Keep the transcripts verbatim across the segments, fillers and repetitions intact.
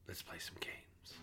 Let's play some games.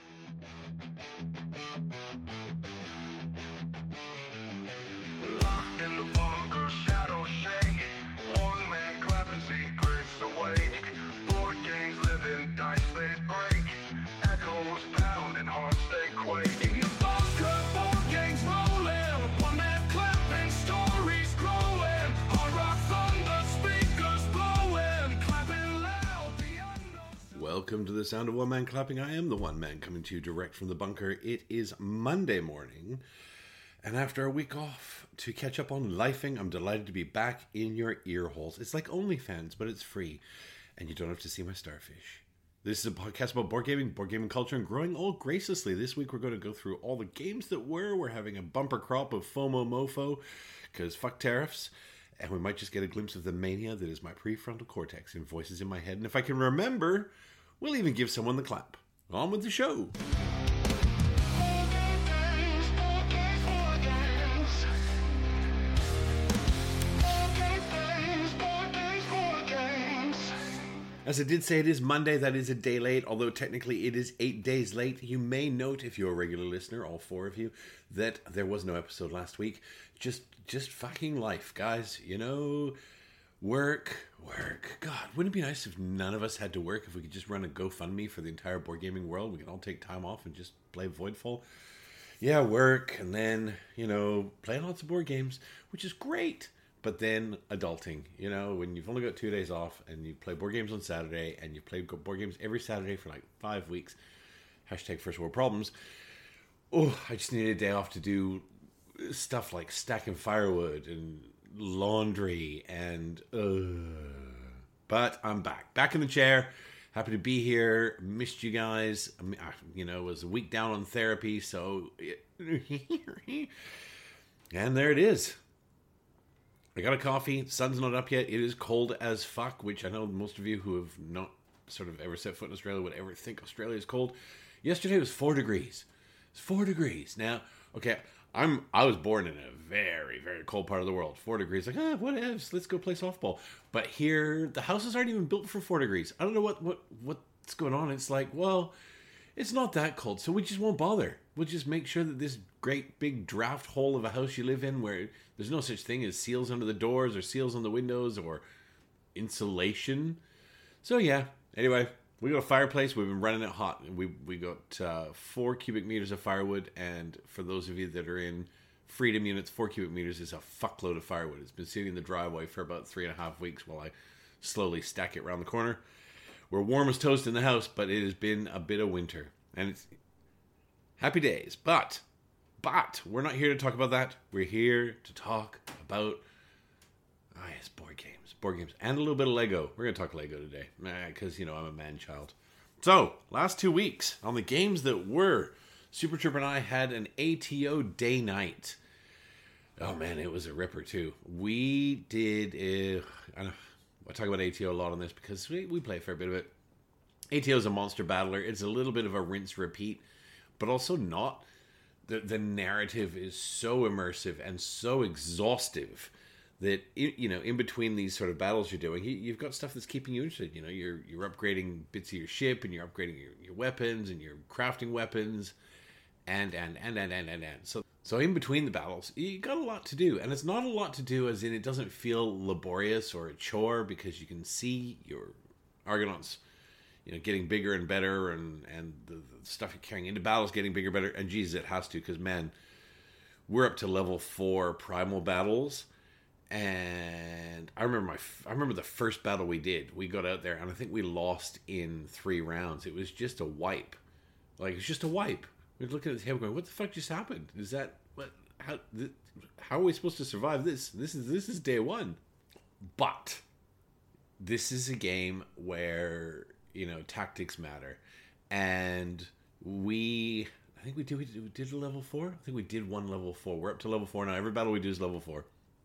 Locked in the bunker, shadows shake. One man clapping secrets awake. Board games living, dice they break. Echoes pounding, hearts they quake. In your bunker, board games rolling. One man clapping, stories growing. Hard rock thunder, speakers blowing. Clapping loud, the unknown. Welcome to the sound of one man clapping. I am the one man coming to you direct from the bunker. It is Monday morning, and after a week off to catch up on lifing, I'm delighted to be back in your ear holes. It's like OnlyFans, but it's free, and you don't have to see my starfish. This is a podcast about board gaming, board gaming culture, and growing old graciously. This week we're going to go through all the games that were. We're having a bumper crop of FOMO mofo, because fuck tariffs. And we might just get a glimpse of the mania that is my prefrontal cortex and voices in my head. And if I can remember, we'll even give someone the clap. On with the show. As I did say, it is Monday. That is a day late, although technically it is eight days late. You may note, if you're a regular listener, all four of you, that there was no episode last week. Just, just fucking life, guys. You know, work, work. God, wouldn't it be nice if none of us had to work? If we could just run a GoFundMe for the entire board gaming world, we could all take time off and just play Voidfall. Yeah, work, and then, you know, play lots of board games, which is great. But then adulting, you know, when you've only got two days off and you play board games on Saturday and you play board games every Saturday for like five weeks, hashtag first world problems. Oh, I just need a day off to do stuff like stacking firewood and laundry and, uh, but I'm back, back in the chair. Happy to be here. Missed you guys. I mean, I, you know, was a week down on therapy. So, and there it is. I got a coffee. Sun's not up yet. It is cold as fuck, which I know most of you who have not sort of ever set foot in Australia would ever think Australia is cold. Yesterday was four degrees. It's four degrees. Now, okay, I'm I was born in a very, very cold part of the world. Four degrees, like, ah, what ifs? Let's go play softball. But here, the houses aren't even built for four degrees. I don't know what, what what's going on. It's like, well, it's not that cold, so we just won't bother. We'll just make sure that this great big draft hole of a house you live in, where there's no such thing as seals under the doors or seals on the windows or insulation. So yeah, anyway, we got a fireplace. We've been running it hot. We we got uh, four cubic meters of firewood, and for those of you that are in Freedom units, four cubic meters is a fuckload of firewood. It's been sitting in the driveway for about three and a half weeks while I slowly stack it around the corner. We're warm as toast in the house, but it has been a bit of winter, and it's happy days. But, but we're not here to talk about that. We're here to talk about, ah, yes, board games, board games, and a little bit of Lego. We're going to talk Lego today, because, you know, I'm a man-child. So, last two weeks, on the games that were, Super Trooper and I had an A T O day night. Oh, man, it was a ripper, too. We did, uh, I don't I talk about A T O a lot on this because we, we play a fair bit of it. A T O is a monster battler. It's a little bit of a rinse-repeat, but also not. The, the narrative is so immersive and so exhaustive that, you know, in between these sort of battles you're doing, you, you've got stuff that's keeping you interested. You know, you're you're upgrading bits of your ship, and you're upgrading your, your weapons, and you're crafting weapons, and, and, and, and, and, and, and. So, so in between the battles, you got a lot to do. And it's not a lot to do as in it doesn't feel laborious or a chore, because you can see your Argonauts, you know, getting bigger and better, and, and the, the stuff you're carrying into battles getting bigger and better. And Jesus, it has to, because, man, we're up to level four primal battles. And I remember my, I remember the first battle we did. We got out there, and I think we lost in three rounds. It was just a wipe. Like, it's just a wipe. We were looking at the table going, what the fuck just happened? Is that, what, how, th- how are we supposed to survive this? This is, this is day one. But this is a game where, you know, tactics matter. And we, I think we did, we did, we did a level four? I think we did one level four. We're up to level four now. Every battle we do is level four.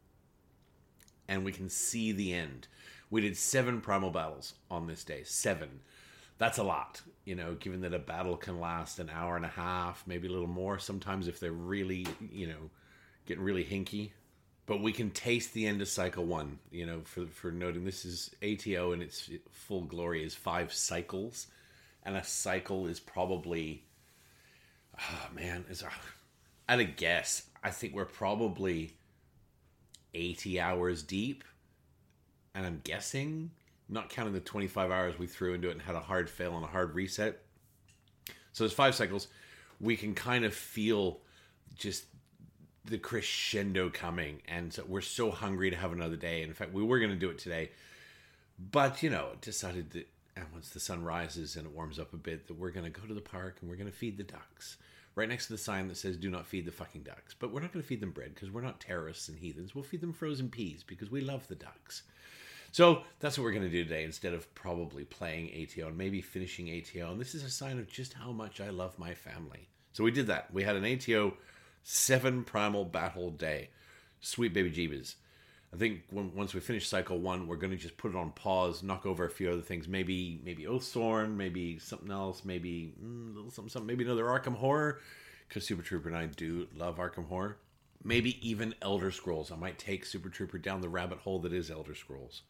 And we can see the end. We did seven primal battles on this day. Seven. That's a lot, you know, given that a battle can last an hour and a half, maybe a little more. Sometimes if they're really, you know, getting really hinky. But we can taste the end of cycle one, you know, for for noting this is A T O, and its full glory is five cycles. and a cycle is probably, oh man, is at a guess, I think we're probably eighty hours deep, and I'm guessing, not counting the twenty-five hours we threw into it and had a hard fail and a hard reset. So there's five cycles. We can kind of feel just the crescendo coming, and so we're so hungry to have another day. In fact, we were going to do it today, but you know, decided that and once the sun rises and it warms up a bit, that we're going to go to the park and we're going to feed the ducks right next to the sign that says "Do not feed the fucking ducks." But we're not going to feed them bread because we're not terrorists and heathens. We'll feed them frozen peas because we love the ducks. So that's what we're going to do today, instead of probably playing A T O and maybe finishing A T O. And this is a sign of just how much I love my family. So we did that. We had an A T O seven primal battle day. Sweet baby jeebas. I think when, once we finish cycle one, we're going to just put it on pause, knock over a few other things. Maybe maybe Oathsworn, maybe something else, maybe mm, little something, something, maybe another Arkham Horror, because Super Trooper and I do love Arkham Horror. Maybe even Elder Scrolls. I might take Super Trooper down the rabbit hole that is Elder Scrolls.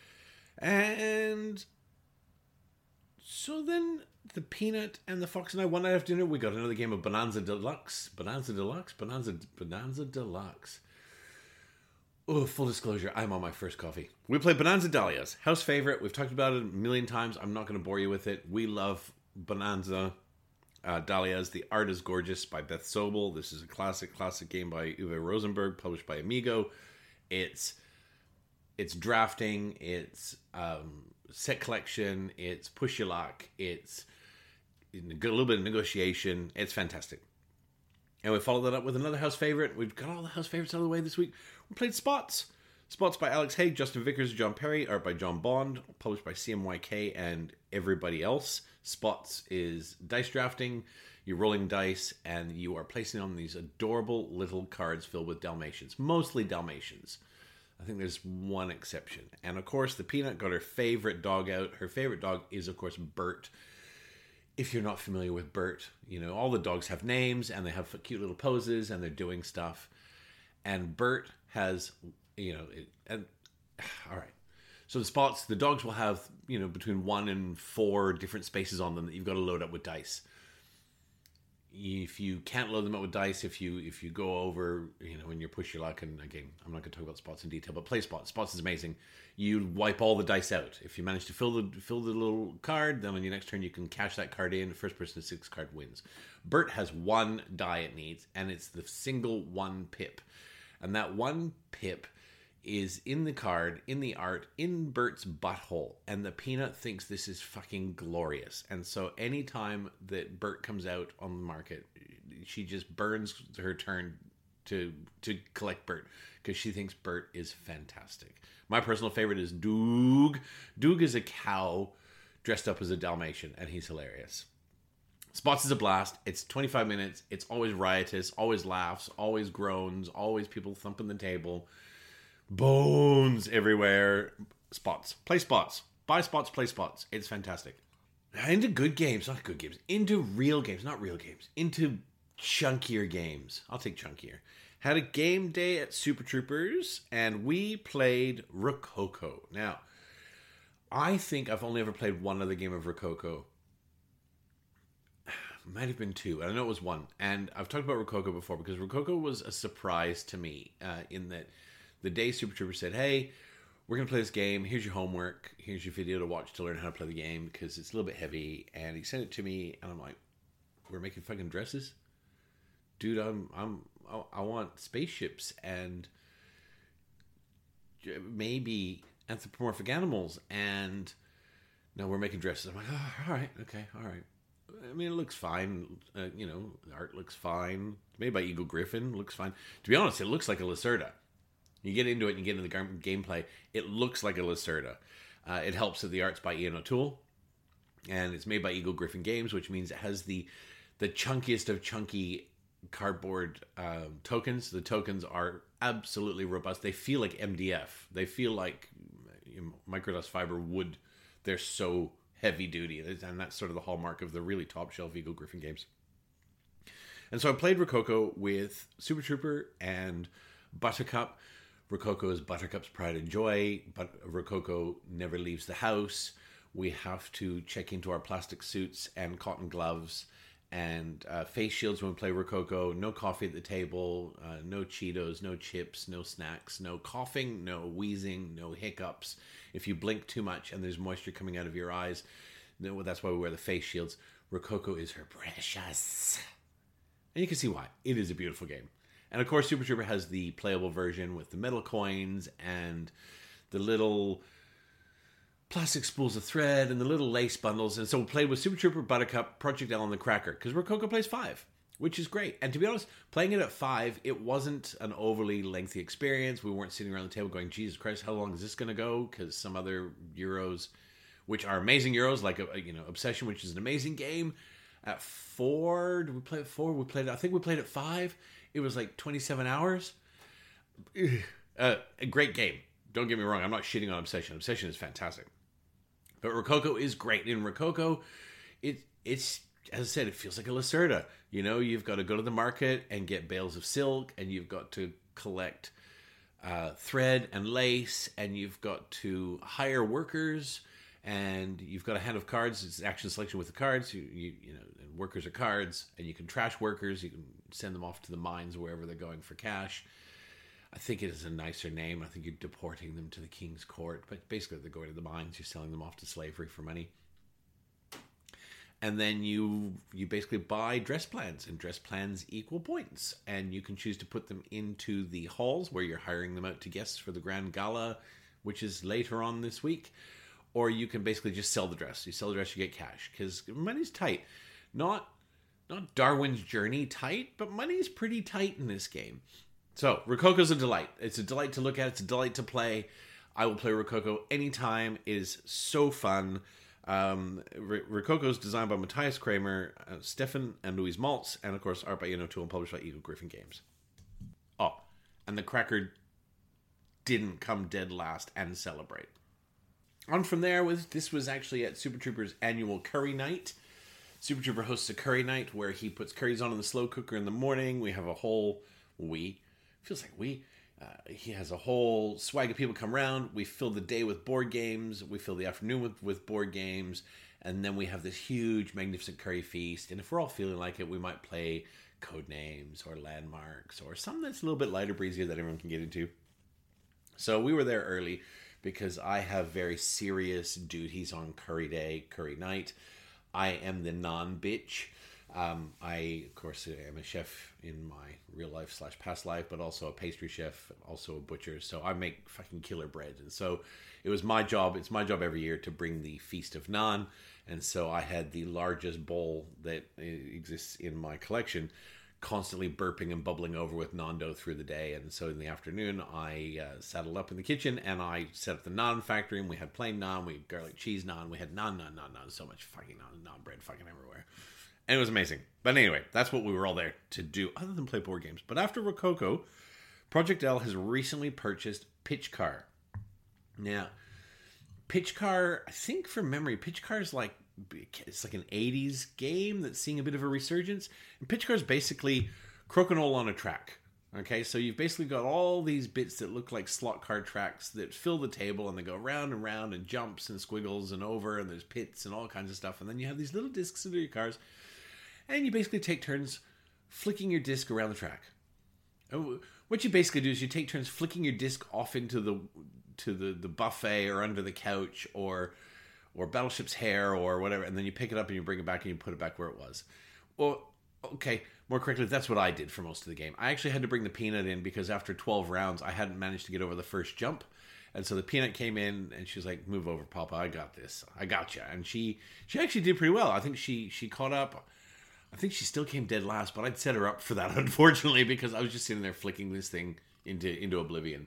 And so then the Peanut and the Fox and I, one night after dinner, we got another game of Bonanza Deluxe. Bonanza Deluxe? Bonanza, Bonanza Deluxe. Oh, full disclosure, I'm on my first coffee. We played Bonanza Dahlias, house favorite. We've talked about it a million times. I'm not going to bore you with it. We love Bonanza uh, Dahlias. The art is gorgeous, by Beth Sobel. This is a classic, classic game by Uwe Rosenberg, published by Amigo. It's it's drafting, it's um, set collection, it's push your luck, it's a little bit of negotiation. It's fantastic. And we followed that up with another house favorite. We've got all the house favorites out of the way this week. We played Spots. Spots by Alex Haig, Justin Vickers, John Perry, art by John Bond, published by C M Y K and everybody else. Spots is dice drafting. You're rolling dice, and you are placing on these adorable little cards filled with Dalmatians. Mostly Dalmatians. I think there's one exception. And of course, the Peanut got her favorite dog out. Her favorite dog is, of course, Bert. If you're not familiar with Bert, you know, all the dogs have names and they have cute little poses and they're doing stuff. And Bert has, you know, it, and all right. So the spots, the dogs will have, you know, between one and four different spaces on them that you've got to load up with dice. If you can't load them up with dice, if you if you go over, you know, when you push your luck, and again, I'm not going to talk about Spots in detail, but play Spots. Spots is amazing. You wipe all the dice out. If you manage to fill the fill the little card, then on your next turn you can cash that card in. The first person to six card wins. Bert has one die it needs, and it's the single one pip. And that one pip is in the card, in the art, in Bert's butthole. And the Peanut thinks this is fucking glorious. And so anytime that Bert comes out on the market, she just burns her turn to to collect Bert, because she thinks Bert is fantastic. My personal favorite is Doog. Doog is a cow dressed up as a Dalmatian, and he's hilarious. Spots is a blast. It's twenty-five minutes. It's always riotous, always laughs, always groans, always people thumping the table. Bones everywhere. Spots. Play Spots. Buy Spots, play Spots. It's fantastic. Into good games, not good games. Into real games, not real games. Into chunkier games. I'll take chunkier. Had a game day at Super Troopers, and we played Rococo. Now, I think I've only ever played one other game of Rococo. Might have been two. I know it was one. And I've talked about Rococo before, because Rococo was a surprise to me, uh, in that the day Super Troopers said, hey, we're going to play this game. Here's your homework. Here's your video to watch to learn how to play the game, because it's a little bit heavy. And he sent it to me, and I'm like, we're making fucking dresses? Dude, I'm, I'm, I want spaceships and maybe anthropomorphic animals, and no, we're making dresses. I'm like, oh, all right, okay, all right. I mean, it looks fine. Uh, you know, the art looks fine. Made by Eagle Griffin, looks fine. To be honest, it looks like a Lacerda. You get into it and you get into the gameplay, it looks like a Lacerda. Uh, it helps that the art's by Ian O'Toole, and it's made by Eagle Griffin Games, which means it has the the chunkiest of chunky cardboard uh, tokens. The tokens are absolutely robust. They feel like M D F. They feel like, you know, microdust fiber wood. They're so heavy duty, and that's sort of the hallmark of the really top shelf Eagle Griffin Games. And so I played Rococo with Super Trooper and Buttercup. Rococo is Buttercup's pride and joy, but Rococo never leaves the house. We have to check into our plastic suits and cotton gloves and uh, face shields when we play Rococo. No coffee at the table, uh, no Cheetos, no chips, no snacks, no coughing, no wheezing, no hiccups. If you blink too much and there's moisture coming out of your eyes, no, that's why we wear the face shields. Rococo is her precious. And you can see why. It is a beautiful game. And of course, Super Trooper has the playable version with the metal coins and the little plastic spools of thread and the little lace bundles. And so we played with Super Trooper, Buttercup, Project L, and the Cracker. Because Rococo plays five, which is great. And to be honest, playing it at five, it wasn't an overly lengthy experience. We weren't sitting around the table going, Jesus Christ, how long is this going to go? Because some other Euros, which are amazing Euros, like a, you know Obsession, which is an amazing game, at four, did we play at four? We played, I think we played at five. It was like twenty-seven hours. Uh, a great game. Don't get me wrong. I'm not shitting on Obsession. Obsession is fantastic. But Rococo is great. In Rococo, it, it's, as I said, it feels like a Lacerda. You know, you've got to go to the market and get bales of silk, and you've got to collect uh, thread and lace, and you've got to hire workers, and you've got a hand of cards. It's action selection with the cards. You, you, you know, and workers are cards, and you can trash workers. You can send them off to the mines wherever they're going for cash. I think it is a nicer name. I think you're deporting them to the King's Court, but basically they're going to the mines. You're selling them off to slavery for money. And then you you basically buy dress plans, and dress plans equal points. And you can choose to put them into the halls where you're hiring them out to guests for the Grand Gala, which is later on this week. Or you can basically just sell the dress. You sell the dress, you get cash. Because money's tight. Not, not Darwin's Journey tight, but money's pretty tight in this game. So, Rococo's a delight. It's a delight to look at. It's a delight to play. I will play Rococo anytime. It is so fun. Um, R- Rococo's designed by Matthias Kramer, uh, Stefan and Louise Maltz, and of course art by Inno two and published by Eagle Griffin Games. Oh, and the Cracker didn't come dead last and celebrate. On from there, with this was actually at Super Trooper's annual curry night. Super Trooper hosts a curry night where he puts curries on in the slow cooker in the morning. We have a whole... We... Feels like we... Uh, he has a whole swag of people come around. We fill the day with board games. We fill the afternoon with, with board games. And then we have this huge, magnificent curry feast. And if we're all feeling like it, we might play Codenames or Landmarks or something that's a little bit lighter, breezier that everyone can get into. So we were there early because I have very serious duties on curry day, curry night. I am the non-bitch. Um, I, of course, am a chef in my real life slash past life, but also a pastry chef, also a butcher. So I make fucking killer bread. And so it was my job. It's my job every year to bring the Feast of Naan. And so I had the largest bowl that exists in my collection, constantly burping and bubbling over with naan dough through the day. And so in the afternoon, I uh, saddled up in the kitchen and I set up the naan factory. And we had plain naan, we had garlic cheese naan, we had naan, naan, naan, naan, so much fucking naan, naan bread fucking everywhere. And it was amazing. But anyway, that's what we were all there to do, other than play board games. But after Rococo, Project L has recently purchased Pitch Car. Now, Pitch Car, I think from memory, Pitch Car is like, it's like an eighties game that's seeing a bit of a resurgence. And Pitch Car is basically Crokinole on a track. Okay, so you've basically got all these bits that look like slot card tracks that fill the table and they go round and round and jumps and squiggles and over and there's pits and all kinds of stuff. And then you have these little discs under your cars. And you basically take turns flicking your disc around the track. What you basically do is you take turns flicking your disc off into the to the, the buffet or under the couch or or Battleship's hair or whatever, and then you pick it up and you bring it back and you put it back where it was. Well, okay, more correctly, that's what I did for most of the game. I actually had to bring the Peanut in because after twelve rounds, I hadn't managed to get over the first jump. And so the Peanut came in and she was like, move over, Papa, I got this. I got you. And she, she actually did pretty well. I think she, she caught up. I think she still came dead last, but I'd set her up for that, unfortunately, because I was just sitting there flicking this thing into into oblivion.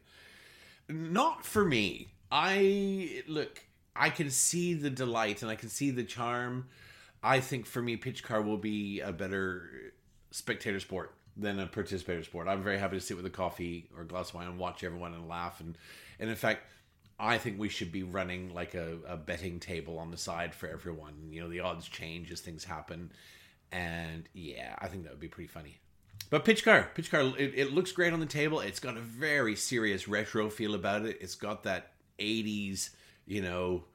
Not for me. I, look, I can see the delight and I can see the charm. I think for me, Pitch Car will be a better spectator sport than a participator sport. I'm very happy to sit with a coffee or a glass of wine and watch everyone and laugh. And, and in fact, I think we should be running like a, a betting table on the side for everyone. You know, the odds change as things happen. And yeah, I think that would be pretty funny. But Pitch Car, Pitch Car, it, it looks great on the table. It's got a very serious retro feel about it. It's got that eighties, you know,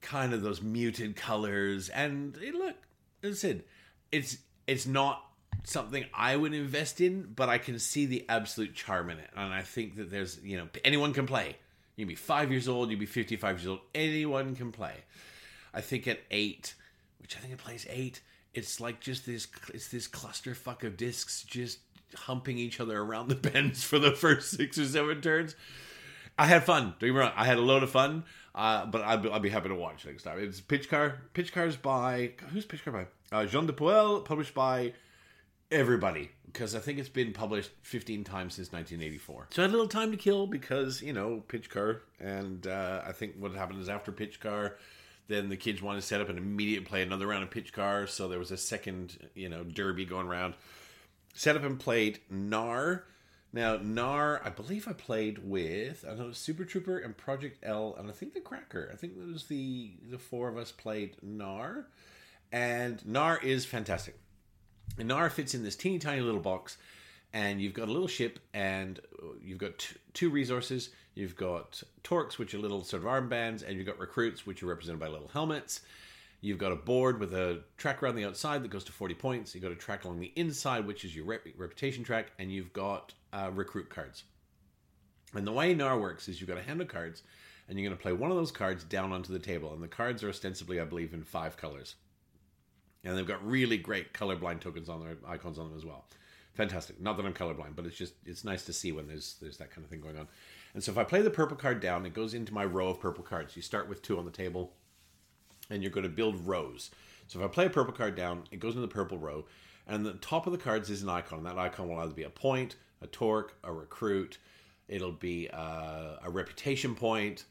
kind of those muted colors. And hey, look, as I said, it's it's not something I would invest in, but I can see the absolute charm in it. And I think that there's, you know, anyone can play. You can be five years old, you can be fifty-five years old, anyone can play. I think at eight, which I think it plays eight, it's like just this, it's this clusterfuck of discs just humping each other around the bends for the first six or seven turns. I had fun. Don't get me wrong. I had a load of fun, uh, but I'd be, I'd be happy to watch next time. It's Pitch Car. Pitch Car's by... Who's Pitch Car by? Uh, Jean de Poel, published by everybody, because I think it's been published fifteen times since nineteen eighty-four. So I had a little time to kill because, you know, Pitch Car. And uh, I think what happened is after Pitch Car, then the kids wanted to set up and immediately play another round of Pitch Car. So there was a second, you know, derby going around. Set up and played N A R. Now, N A R, I believe I played with, I know, Super Trooper and Project L, and I think the Cracker. I think it was the, the four of us played N A R. And N A R is fantastic. And N A R fits in this teeny tiny little box, and you've got a little ship, and you've got t- two resources. You've got Torques, which are little sort of armbands, and you've got Recruits, which are represented by little helmets. You've got a board with a track around the outside that goes to forty points. You've got a track along the inside, which is your rep- reputation track, and you've got uh, recruit cards. And the way N A R works is you've got a hand of cards, and you're going to play one of those cards down onto the table. And the cards are ostensibly, I believe, in five colors. And they've got really great colorblind tokens on their icons on them as well. Fantastic. Not that I'm colorblind, but it's just, it's nice to see when there's there's that kind of thing going on. And so if I play the purple card down, it goes into my row of purple cards. You start with two on the table, and you're going to build rows. So if I play a purple card down, it goes into the purple row, and the top of the cards is an icon. And that icon will either be a point, a torque, a recruit. It'll be uh, a reputation point.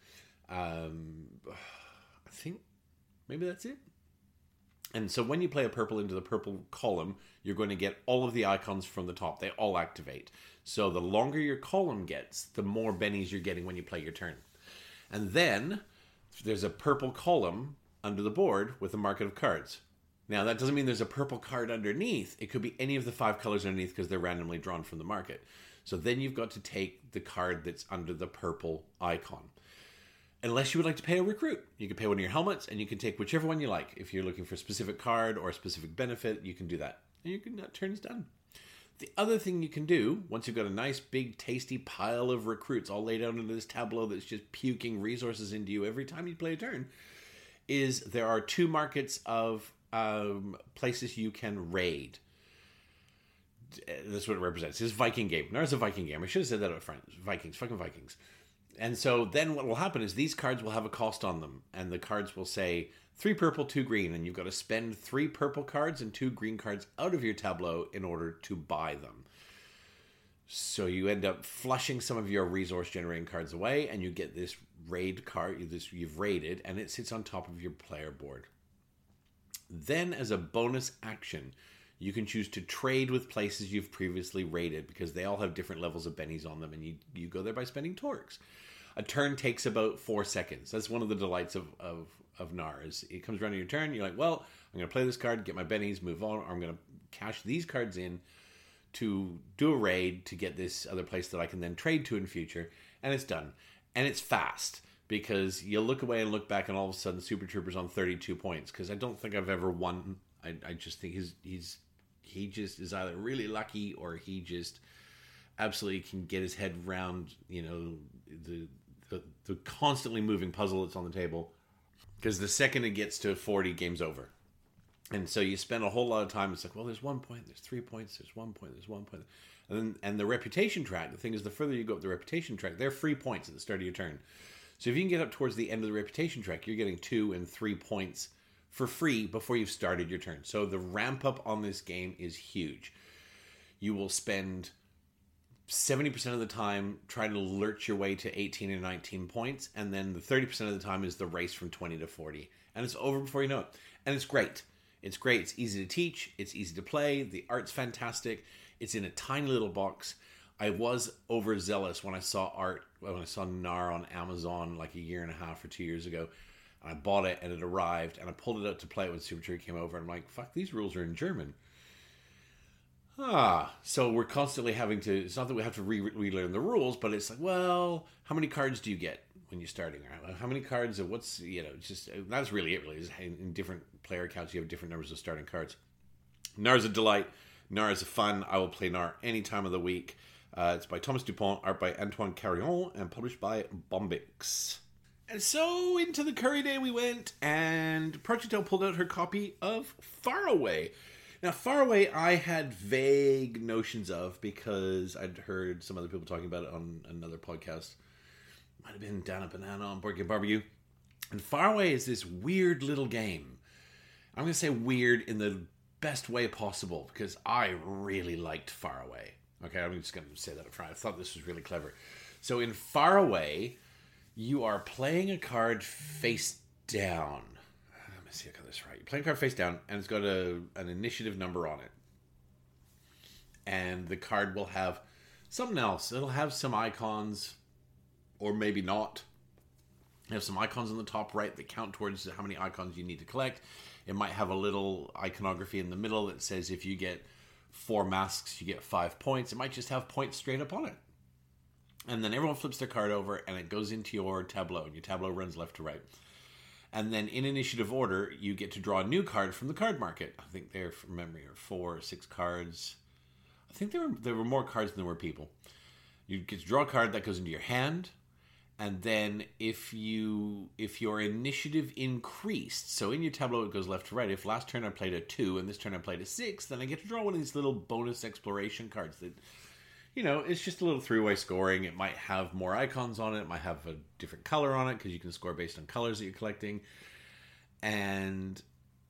Um, I think maybe that's it. And so when you play a purple into the purple column, you're going to get all of the icons from the top. They all activate. So the longer your column gets, the more bennies you're getting when you play your turn. And then there's a purple column under the board with a market of cards. Now, that doesn't mean there's a purple card underneath. It could be any of the five colors underneath because they're randomly drawn from the market. So then you've got to take the card that's under the purple icon. Unless you would like to pay a recruit. You can pay one of your helmets, and you can take whichever one you like. If you're looking for a specific card or a specific benefit, you can do that. And you can, that turn's done. The other thing you can do, once you've got a nice, big, tasty pile of recruits all laid out into this tableau that's just puking resources into you every time you play a turn, is there are two markets of um, places you can raid. That's what it represents. It's a Viking game. There's a Viking game. I should have said that up front. Vikings. Fucking Vikings. And so then what will happen is these cards will have a cost on them. And the cards will say three purple, two green. And you've got to spend three purple cards and two green cards out of your tableau in order to buy them. So you end up flushing some of your resource generating cards away. And you get this raid card. This you've raided. And it sits on top of your player board. Then as a bonus action, you can choose to trade with places you've previously raided because they all have different levels of bennies on them, and you, you go there by spending torques. A turn takes about four seconds. That's one of the delights of, of, of N A R. Is it comes around in your turn, you're like, well, I'm going to play this card, get my bennies, move on, or I'm going to cash these cards in to do a raid to get this other place that I can then trade to in future, and it's done. And it's fast. Because you'll look away and look back, and all of a sudden, Super Trooper's on thirty-two points. Because I don't think I've ever won. I, I just think he's he's he just is either really lucky or he just absolutely can get his head around, you know, the the, the constantly moving puzzle that's on the table. Because the second it gets to forty, game's over. And so you spend a whole lot of time. It's like, well, there's one point, there's three points, there's one point, there's one point. And then, and the reputation track. The thing is, the further you go up the reputation track, they're free points at the start of your turn. So if you can get up towards the end of the reputation track, you're getting two and three points for free before you've started your turn. So the ramp up on this game is huge. You will spend seventy percent of the time trying to lurch your way to eighteen and nineteen points. And then the thirty percent of the time is the race from twenty to forty. And it's over before you know it. And it's great. It's great. It's easy to teach. It's easy to play. The art's fantastic. It's in a tiny little box. I was overzealous when I saw art, when I saw N A R on Amazon like a year and a half or two years ago. And I bought it and it arrived and I pulled it out to play it when Super Trooper came over. And I'm like, fuck, these rules are in German. Ah, so we're constantly having to, it's not that we have to re- relearn the rules, but it's like, well, how many cards do you get? when you're starting. How many cards? Or what's you know? Just that's really it. Really, is in different player accounts you have different numbers of starting cards. Nar's a delight. Nar is a fun. I will play Nar any time of the week. Uh, it's by Thomas Dupont, art by Antoine Carillon, and published by Bombix. And so into the curry day we went, and Project L pulled out her copy of Faraway. Now, Faraway I had vague notions of because I'd heard some other people talking about it on another podcast. Might have been Down a Banana on Board Game Barbecue. And Faraway is this weird little game. I'm going to say weird in the best way possible because I really liked Faraway. Okay, I'm just going to say that up front. I thought this was really clever. So in Faraway, you are playing a card face down. Let me see if I got this right. You're playing a card face down, and it's got a an initiative number on it. And the card will have something else. It'll have some icons, or maybe not. You have some icons on the top right that count towards how many icons you need to collect. It might have a little iconography in the middle that says if you get four masks, you get five points. It might just have points straight up on it. And then everyone flips their card over, and it goes into your tableau. And your tableau runs left to right. And then in initiative order, you get to draw a new card from the card market. I think there, from memory, are four or six cards. I think there were there were more cards than there were people. You get to draw a card that goes into your hand. And then if you if your initiative increased, so in your tableau it goes left to right. If last turn I played a two and this turn I played a six, then I get to draw one of these little bonus exploration cards that, you know, it's just a little three-way scoring. It might have more icons on it. It might have a different color on it because you can score based on colors that you're collecting. And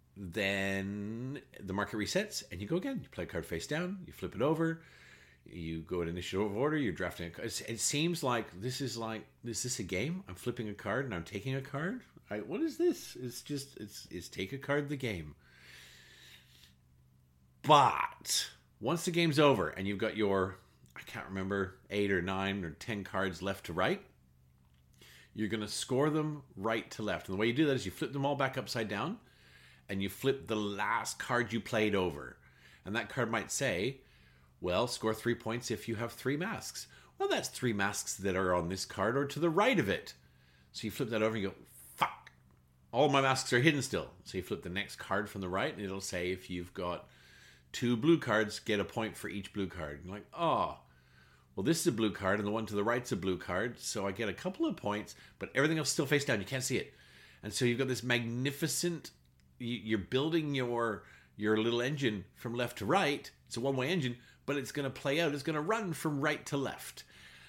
then the market resets and you go again. You play a card face down. You flip it over. You go in initiative order. You're drafting a card. It seems like this is like, is this a game? I'm flipping a card and I'm taking a card? I, what is this? It's just, it's, it's take a card the game. But once the game's over and you've got your, I can't remember, eight or nine or ten cards left to right, you're going to score them right to left. And the way you do that is you flip them all back upside down and you flip the last card you played over. And that card might say, well, score three points if you have three masks. Well, that's three masks that are on this card or to the right of it. So you flip that over and you go, fuck, all my masks are hidden still. So you flip the next card from the right and it'll say if you've got two blue cards, get a point for each blue card. And you're like, oh, well, this is a blue card and the one to the right's a blue card. So I get a couple of points, but everything else still face down. You can't see it. And so you've got this magnificent, you're building your, your little engine from left to right. It's a one-way engine, but it's going to play out. It's going to run from right to left.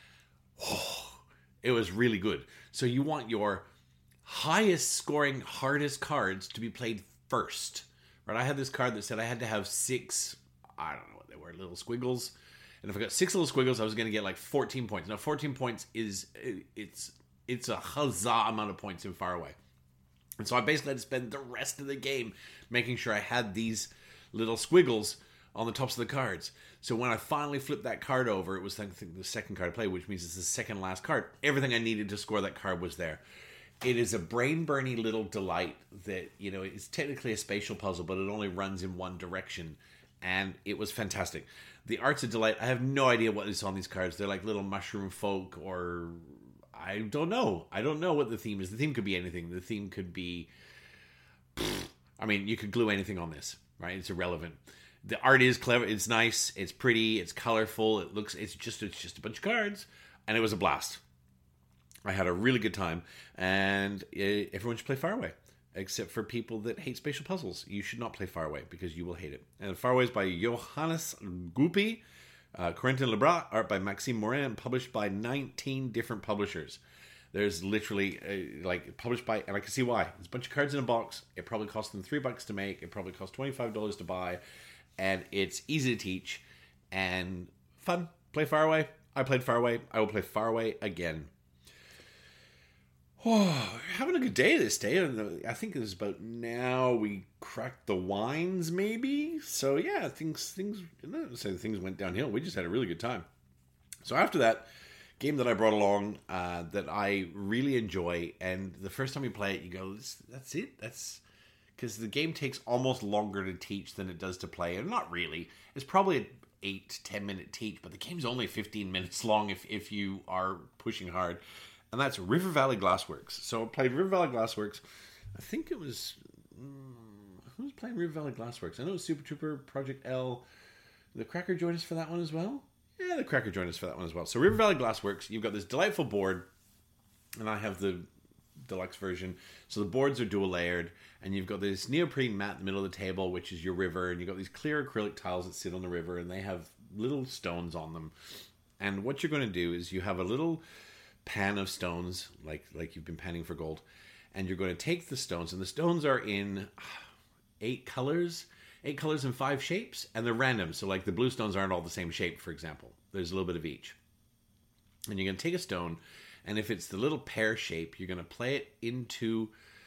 Oh, it was really good. So you want your highest scoring, hardest cards to be played first. Right? I had this card that said I had to have six, I don't know what they were, little squiggles. And if I got six little squiggles, I was going to get like fourteen points. Now, fourteen points is, it's it's a huzzah amount of points in Faraway. And so I basically had to spend the rest of the game making sure I had these little squiggles on the tops of the cards. So when I finally flipped that card over, it was I think the second card I played, which means it's the second last card. Everything I needed to score that card was there. It is a brain-burning little delight that, you know, it's technically a spatial puzzle, but it only runs in one direction. And it was fantastic. The art's a delight. I have no idea what is on these cards. They're like little mushroom folk or... I don't know. I don't know what the theme is. The theme could be anything. The theme could be... I mean, you could glue anything on this, right? It's irrelevant. The art is clever. It's nice. It's pretty. It's colorful. It looks... It's just it's just a bunch of cards. And it was a blast. I had a really good time. And everyone should play Faraway. Except for people that hate spatial puzzles. You should not play Faraway because you will hate it. And Faraway is by Johannes Gupi, uh, Corentin Lebras, art by Maxime Morin, published by nineteen different publishers. There's literally, uh, like, published by, and I can see why. There's a bunch of cards in a box. It probably cost them three bucks to make. It probably cost twenty-five dollars to buy. And it's easy to teach and fun. Play Faraway. I played Faraway. I will play Faraway again. Oh, having a good day this day. I think it was about now we cracked the wines, maybe. So yeah, things things so things went downhill. We just had a really good time. So after that game that I brought along, uh, that I really enjoy, and the first time you play it, you go, "That's it." That's because the game takes almost longer to teach than it does to play, and not really. It's probably an eight ten minute teach, but the game's only fifteen minutes long if if you are pushing hard. and that's River Valley Glassworks. So I played River Valley Glassworks. I think it was... Um, who was playing River Valley Glassworks? I know it was Super Trooper, Project L. The Cracker joined us for that one as well? Yeah, the Cracker joined us for that one as well. So River Valley Glassworks, you've got this delightful board, and I have the deluxe version. So the boards are dual layered, and you've got this neoprene mat in the middle of the table, which is your river, and you've got these clear acrylic tiles that sit on the river, and they have little stones on them. And what you're going to do is you have a little pan of stones, like like you've been panning for gold, and you're going to take the stones, and the stones are in eight colors, eight colors and five shapes, and they're random. So like the blue stones aren't all the same shape, for example. There's a little bit of each. And you're going to take a stone, and if it's the little pear shape, you're going to play it into,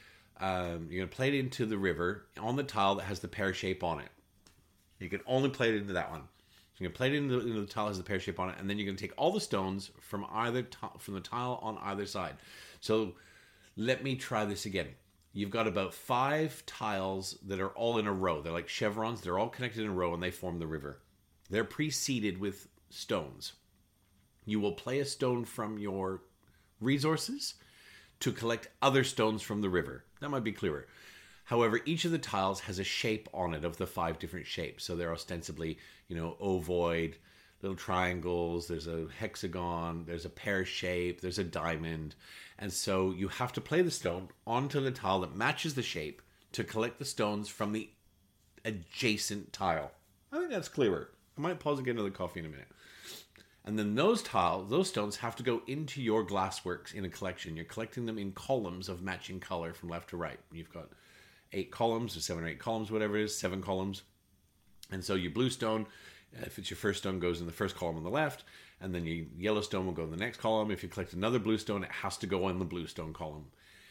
um, you're going to play it into the river on the tile that has the pear shape on it. You can only play it into that one. So you're going to play it into, into the tile that has the pear shape on it, and then you're going to take all the stones from either t- from the tile on either side. So let me try this again. You've got about five tiles that are all in a row. They're like chevrons. They're all connected in a row, and they form the river. They're preceded with stones. You will play a stone from your resources to collect other stones from the river. That might be clearer. However, each of the tiles has a shape on it of the five different shapes. So they're ostensibly, you know, ovoid, little triangles, there's a hexagon, there's a pear shape, there's a diamond. And so you have to play the stone onto the tile that matches the shape to collect the stones from the adjacent tile. I think that's clearer. I might pause and get another coffee in a minute. And then those tiles, those stones have to go into your glassworks in a collection. You're collecting them in columns of matching color from left to right. You've got eight columns or seven or eight columns, whatever it is, seven columns. And so your blue stone, if it's your first stone, goes in the first column on the left, and then your yellow stone will go in the next column. If you collect another blue stone, it has to go in the blue stone column.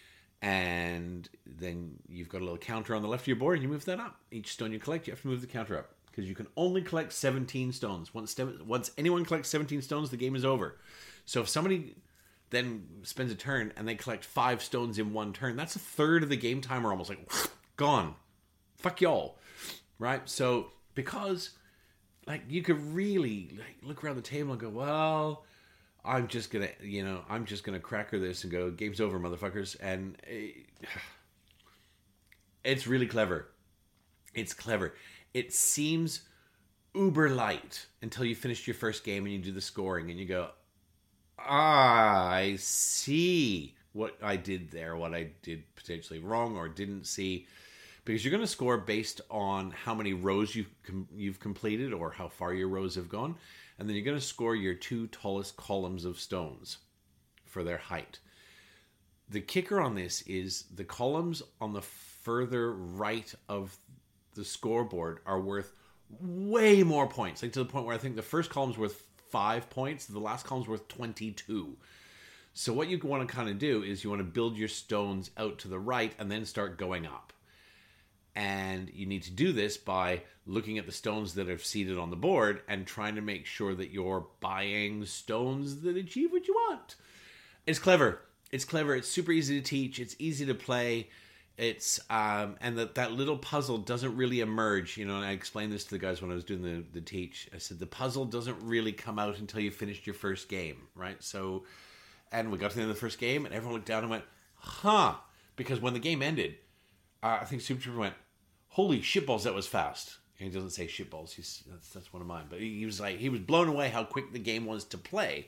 And then you've got a little counter on the left of your board, and you move that up. Each stone you collect, you have to move the counter up, because you can only collect seventeen stones. Once, once anyone collects seventeen stones, the game is over. So if somebody then spends a turn and they collect five stones in one turn, that's a third of the game timer almost like gone. Fuck y'all. Right? So because like you could really like look around the table and go, well, I'm just gonna, you know, I'm just gonna cracker this and go, game's over, motherfuckers. And it, it's really clever. It's clever. It seems uber light until you finish your first game and you do the scoring and you go, ah, I see what I did there, what I did potentially wrong or didn't see. Because you're going to score based on how many rows you've, com- you've completed or how far your rows have gone. And then you're going to score your two tallest columns of stones for their height. The kicker on this is the columns on the further right of the scoreboard are worth way more points. Like to the point where I think the first column's worth five points, the last column's worth twenty-two. So what you want to kind of do is you want to build your stones out to the right and then start going up. And you need to do this by looking at the stones that are seated on the board and trying to make sure that you're buying stones that achieve what you want. It's clever. It's clever. It's super easy to teach. It's easy to play. It's um, and that that little puzzle doesn't really emerge. You know, and I explained this to the guys when I was doing the, the teach. I said the puzzle doesn't really come out until you finished your first game, right? So, and we got to the end of the first game, and everyone looked down and went, "Huh?" Because when the game ended, uh, I think Super Trooper went, "Holy shitballs, that was fast." And he doesn't say shitballs. He's that's that's one of mine. But he, he was like, he was blown away how quick the game was to play.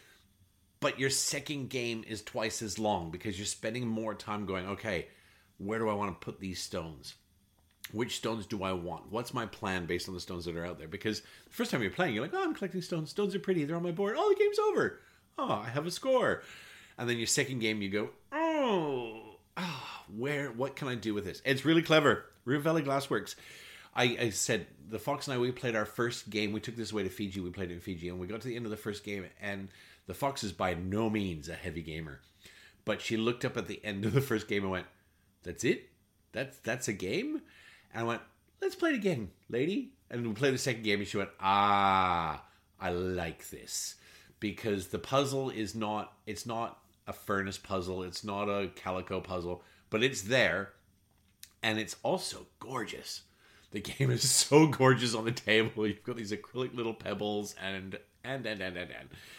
But your second game is twice as long because you're spending more time going, okay, where do I want to put these stones? Which stones do I want? What's my plan based on the stones that are out there? Because the first time you're playing, you're like, oh, I'm collecting stones. Stones are pretty. They're on my board. Oh, the game's over. Oh, I have a score. And then your second game, you go, oh, oh where, what can I do with this? It's really clever. River Valley Glassworks. I, I said, the Fox and I, we played our first game. We took this away to Fiji. We played it in Fiji. And we got to the end of the first game. And the Fox is by no means a heavy gamer. But she looked up at the end of the first game and went, that's it? That's that's a game? And I went, let's play it again, lady. And we played the second game and she went, ah, I like this. Because the puzzle is not, it's not a furnace puzzle. It's not a calico puzzle. But it's there. And it's also gorgeous. The game is so gorgeous on the table. You've got these acrylic little pebbles and, and, and, and, and, and.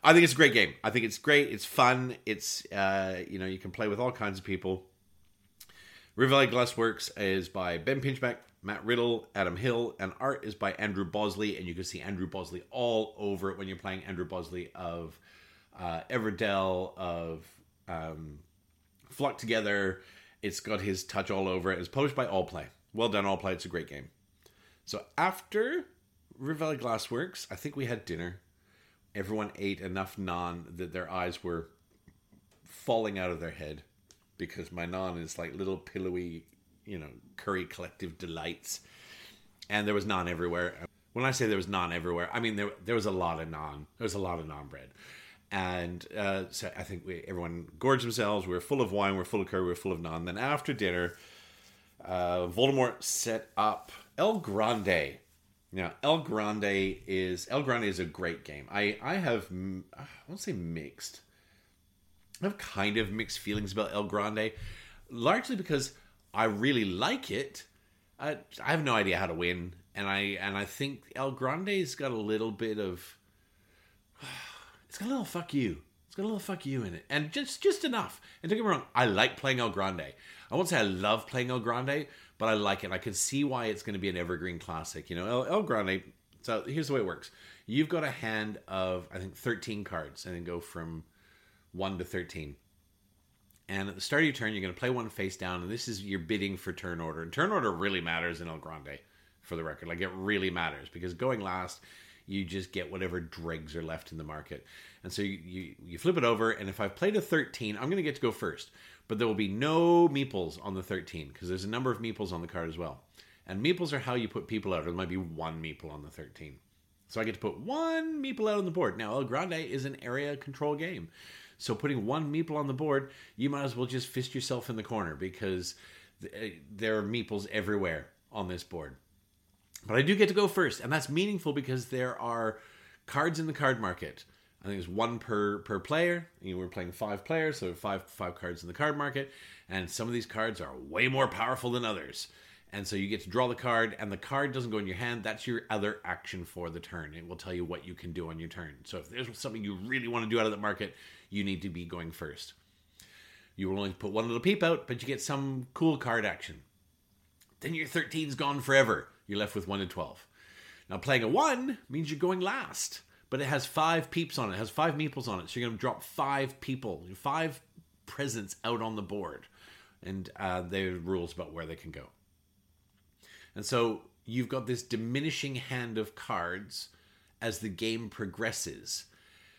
I think it's a great game. I think it's great. It's fun. It's, uh, you know, you can play with all kinds of people. River Valley Glassworks is by Ben Pinchback, Matt Riddle, Adam Hill, and art is by Andrew Bosley, and you can see Andrew Bosley all over it when you're playing Andrew Bosley of uh, Everdell, of um, Flock Together. It's got his touch all over it. It's published by All Play. Well done, All Play. It's a great game. So after River Valley Glassworks, I think we had dinner. Everyone ate enough naan that their eyes were falling out of their head, because my naan is like little pillowy, you know, curry collective delights. And there was naan everywhere. When I say there was naan everywhere, I mean there there was a lot of naan. There was a lot of naan bread. And uh, so I think we, everyone gorged themselves. We were full of wine, we were full of curry, we were full of naan. Then after dinner, uh, Voldemort set up El Grande. Now, El Grande is El Grande is a great game. I, I have, I won't say mixed. I have kind of mixed feelings about El Grande, largely because I really like it. I, I have no idea how to win, and I and I think El Grande's got a little bit of, it's got a little fuck you. It's got a little fuck you in it, and just just enough. And don't get me wrong, I like playing El Grande. I won't say I love playing El Grande, but I like it. I can see why it's going to be an evergreen classic. You know, El, El Grande. So here's the way it works: you've got a hand of I think thirteen cards, and then go from one to thirteen. And at the start of your turn, you're going to play one face down, and this is your bidding for turn order. And turn order really matters in El Grande, for the record. Like, it really matters, because going last, you just get whatever dregs are left in the market. And so you, you, you flip it over, and if I've played a thirteen, I'm going to get to go first. But there will be no meeples on the thirteen, because there's a number of meeples on the card as well. And meeples are how you put people out, or there might be one meeple on the thirteen. So I get to put one meeple out on the board. Now, El Grande is an area control game. So putting one meeple on the board, you might as well just fist yourself in the corner, because there are meeples everywhere on this board. But I do get to go first, and that's meaningful because there are cards in the card market. I think there's one per per player. You know, we're playing five players, so five five cards in the card market, and some of these cards are way more powerful than others. And so you get to draw the card, and the card doesn't go in your hand. That's your other action for the turn. It will tell you what you can do on your turn. So if there's something you really want to do out of the market, you need to be going first. You will only put one little peep out, but you get some cool card action. Then your thirteen's gone forever. You're left with one to twelve. Now, playing a one means you're going last, but it has five peeps on it. It has five meeples on it. So you're going to drop five people, five presents out on the board. And uh, there are rules about where they can go. And so you've got this diminishing hand of cards as the game progresses.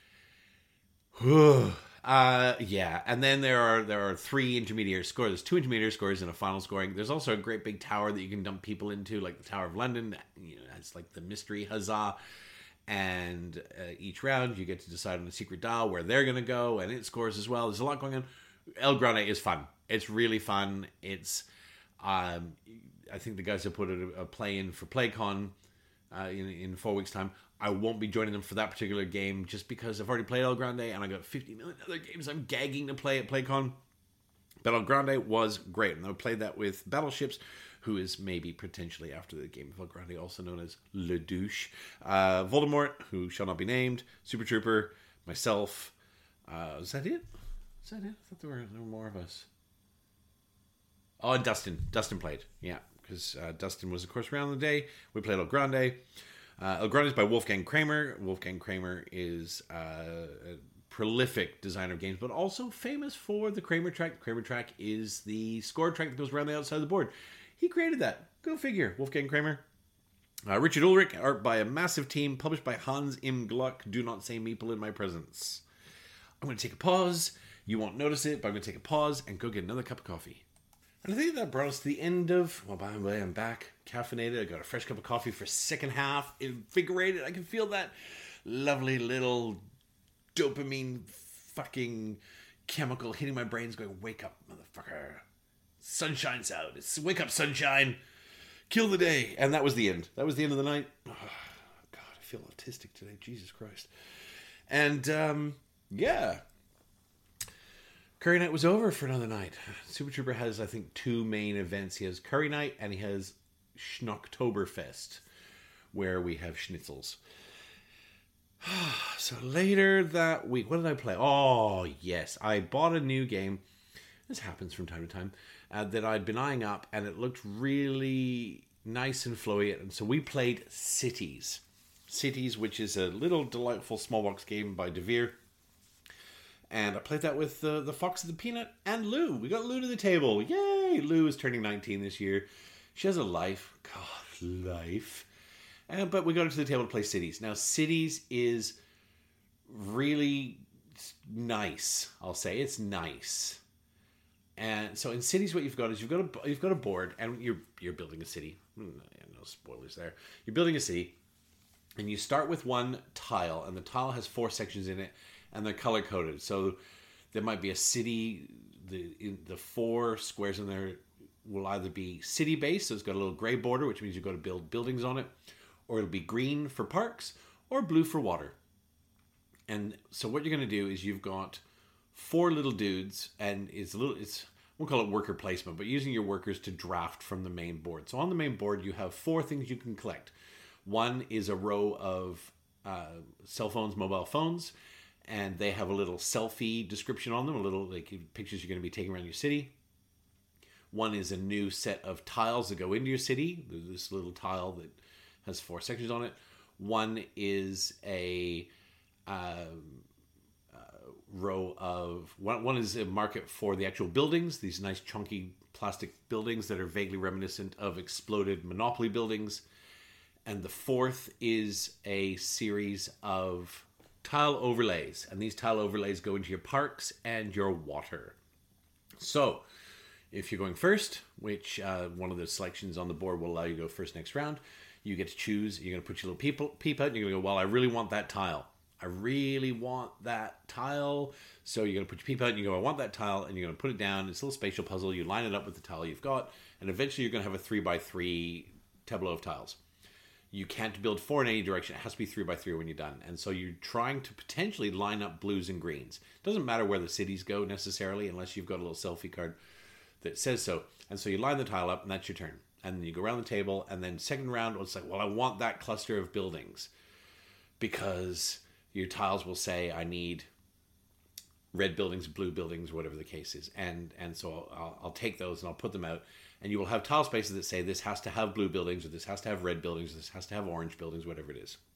uh, yeah, and then there are there are three intermediate scores. There's two intermediate scores and a final scoring. There's also a great big tower that you can dump people into, like the Tower of London. You know, it's like the mystery huzzah. And uh, each round you get to decide on a secret dial where they're going to go, and it scores as well. There's a lot going on. El Grande is fun. It's really fun. It's um, I think the guys have put a, a play in for PlayCon uh, in in four weeks' time. I won't be joining them for that particular game just because I've already played El Grande and I got fifty million other games I'm gagging to play at PlayCon. But El Grande was great, and I played that with Battleships, who is maybe potentially after the game of El Grande, also known as Le Douche. Uh, Voldemort, who shall not be named, Super Trooper, myself. Uh, is that it? Is that it? I thought there were, there were more of us. Oh, and Dustin. Dustin played, yeah, because uh, Dustin was, of course, around the day. We played El Grande. Uh, El Grande is by Wolfgang Kramer. Wolfgang Kramer is uh, a prolific designer of games, but also famous for the Kramer track. The Kramer track is the score track that goes around the outside of the board. He created that. Go figure. Wolfgang Kramer. Uh, Richard Ulrich, art by a massive team, published by Hans Im Gluck. Do not say meeple in my presence. I'm going to take a pause. You won't notice it, but I'm going to take a pause and go get another cup of coffee. And I think that brought us to the end of, well, by the way, I'm back, caffeinated. I got a fresh cup of coffee for second half, invigorated. I can feel that lovely little dopamine fucking chemical hitting my brains going, wake up, motherfucker. Sunshine's out. It's wake up, sunshine. Kill the day. And that was the end. That was the end of the night. Oh, God, I feel autistic today. Jesus Christ. And, um, yeah. Curry Night was over for another night. Super Trooper has, I think, two main events. He has Curry Night and he has Schnocktoberfest, where we have schnitzels. So later that week, what did I play? Oh, yes. I bought a new game. This happens from time to time. Uh, that I'd been eyeing up, and it looked really nice and flowy. And so we played Cities. Cities, which is a little delightful small box game by Devere. And I played that with uh, the Fox and the Peanut and Lou. We got Lou to the table. Yay! Lou is turning nineteen this year. She has a life. God, life. Uh, but we got her to the table to play Cities. Now, Cities is really nice. I'll say it's nice. And so in Cities, what you've got is you've got a you've got a board, and you're you're building a city. No spoilers there. You're building a city, and you start with one tile, and the tile has four sections in it, and they're color coded. So there might be a city. The in the four squares in there will either be city based, so it's got a little gray border, which means you've got to build buildings on it, or it'll be green for parks, or blue for water. And so what you're going to do is you've got four little dudes, and it's a little, it's, we'll call it worker placement, but using your workers to draft from the main board. So on the main board, you have four things you can collect. One is a row of uh, cell phones, mobile phones, and they have a little selfie description on them, a little like pictures you're going to be taking around your city. One is a new set of tiles that go into your city. There's this little tile that has four sections on it. One is a um, uh, row of one, one is a market for the actual buildings, these nice chunky plastic buildings that are vaguely reminiscent of exploded Monopoly buildings. And the fourth is a series of tile overlays, and these tile overlays go into your parks and your water. So if you're going first, which uh, one of the selections on the board will allow you to go first next round, you get to choose. You're going to put your little peep, peep out, and you're going to go, well, I really want that tile. I really want that tile. So you're going to put your peep out, and you go, I want that tile, and you're going to put it down. It's a little spatial puzzle. You line it up with the tile you've got, and eventually you're going to have a three by three tableau of tiles. You can't build four in any direction. It has to be three by three when you're done. And so you're trying to potentially line up blues and greens. It doesn't matter where the cities go necessarily, unless you've got a little selfie card that says so. And so you line the tile up, and that's your turn. And then you go around the table, and then second round, it's like, well, I want that cluster of buildings. Because your tiles will say, I need red buildings, blue buildings, whatever the case is. And and so I'll, I'll take those, and I'll put them out. And you will have tile spaces that say, this has to have blue buildings, or this has to have red buildings, or this has to have orange buildings, whatever it is.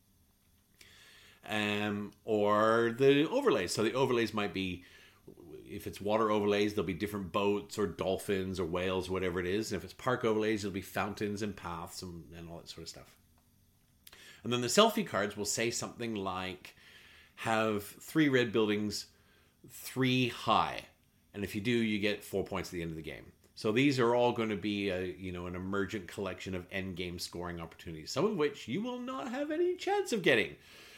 Um, or the overlays. So the overlays might be, if it's water overlays, there'll be different boats or dolphins or whales, whatever it is. And if it's park overlays, there'll be fountains and paths and, and all that sort of stuff. And then the selfie cards will say something like, have three red buildings, three high. And if you do, you get four points at the end of the game. So these are all going to be a, you know, an emergent collection of end game scoring opportunities, some of which you will not have any chance of getting.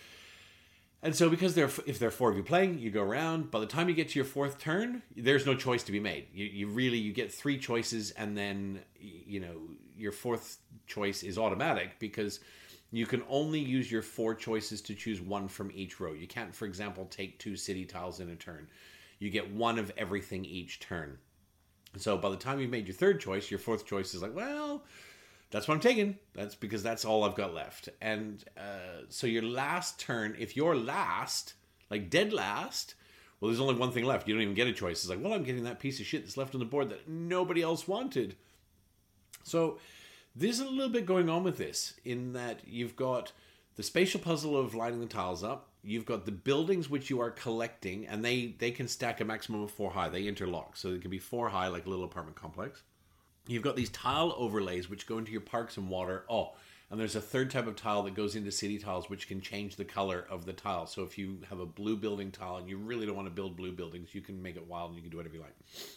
And so because there, if there are four of you playing, you go around. By the time you get to your fourth turn, there's no choice to be made. You, you really, you get three choices, and then, you know, your fourth choice is automatic because you can only use your four choices to choose one from each row. You can't, for example, take two city tiles in a turn. You get one of everything each turn. So by the time you've made your third choice, your fourth choice is like, well, that's what I'm taking. That's because that's all I've got left. And uh, so your last turn, if you're last, like dead last, well, there's only one thing left. You don't even get a choice. It's like, well, I'm getting that piece of shit that's left on the board that nobody else wanted. So there's a little bit going on with this in that you've got the spatial puzzle of lining the tiles up. You've got the buildings which you are collecting, and they, they can stack a maximum of four high. They interlock, so they can be four high like a little apartment complex. You've got these tile overlays which go into your parks and water. Oh, and there's a third type of tile that goes into city tiles which can change the color of the tile. So if you have a blue building tile and you really don't want to build blue buildings, you can make it wild and you can do whatever you like.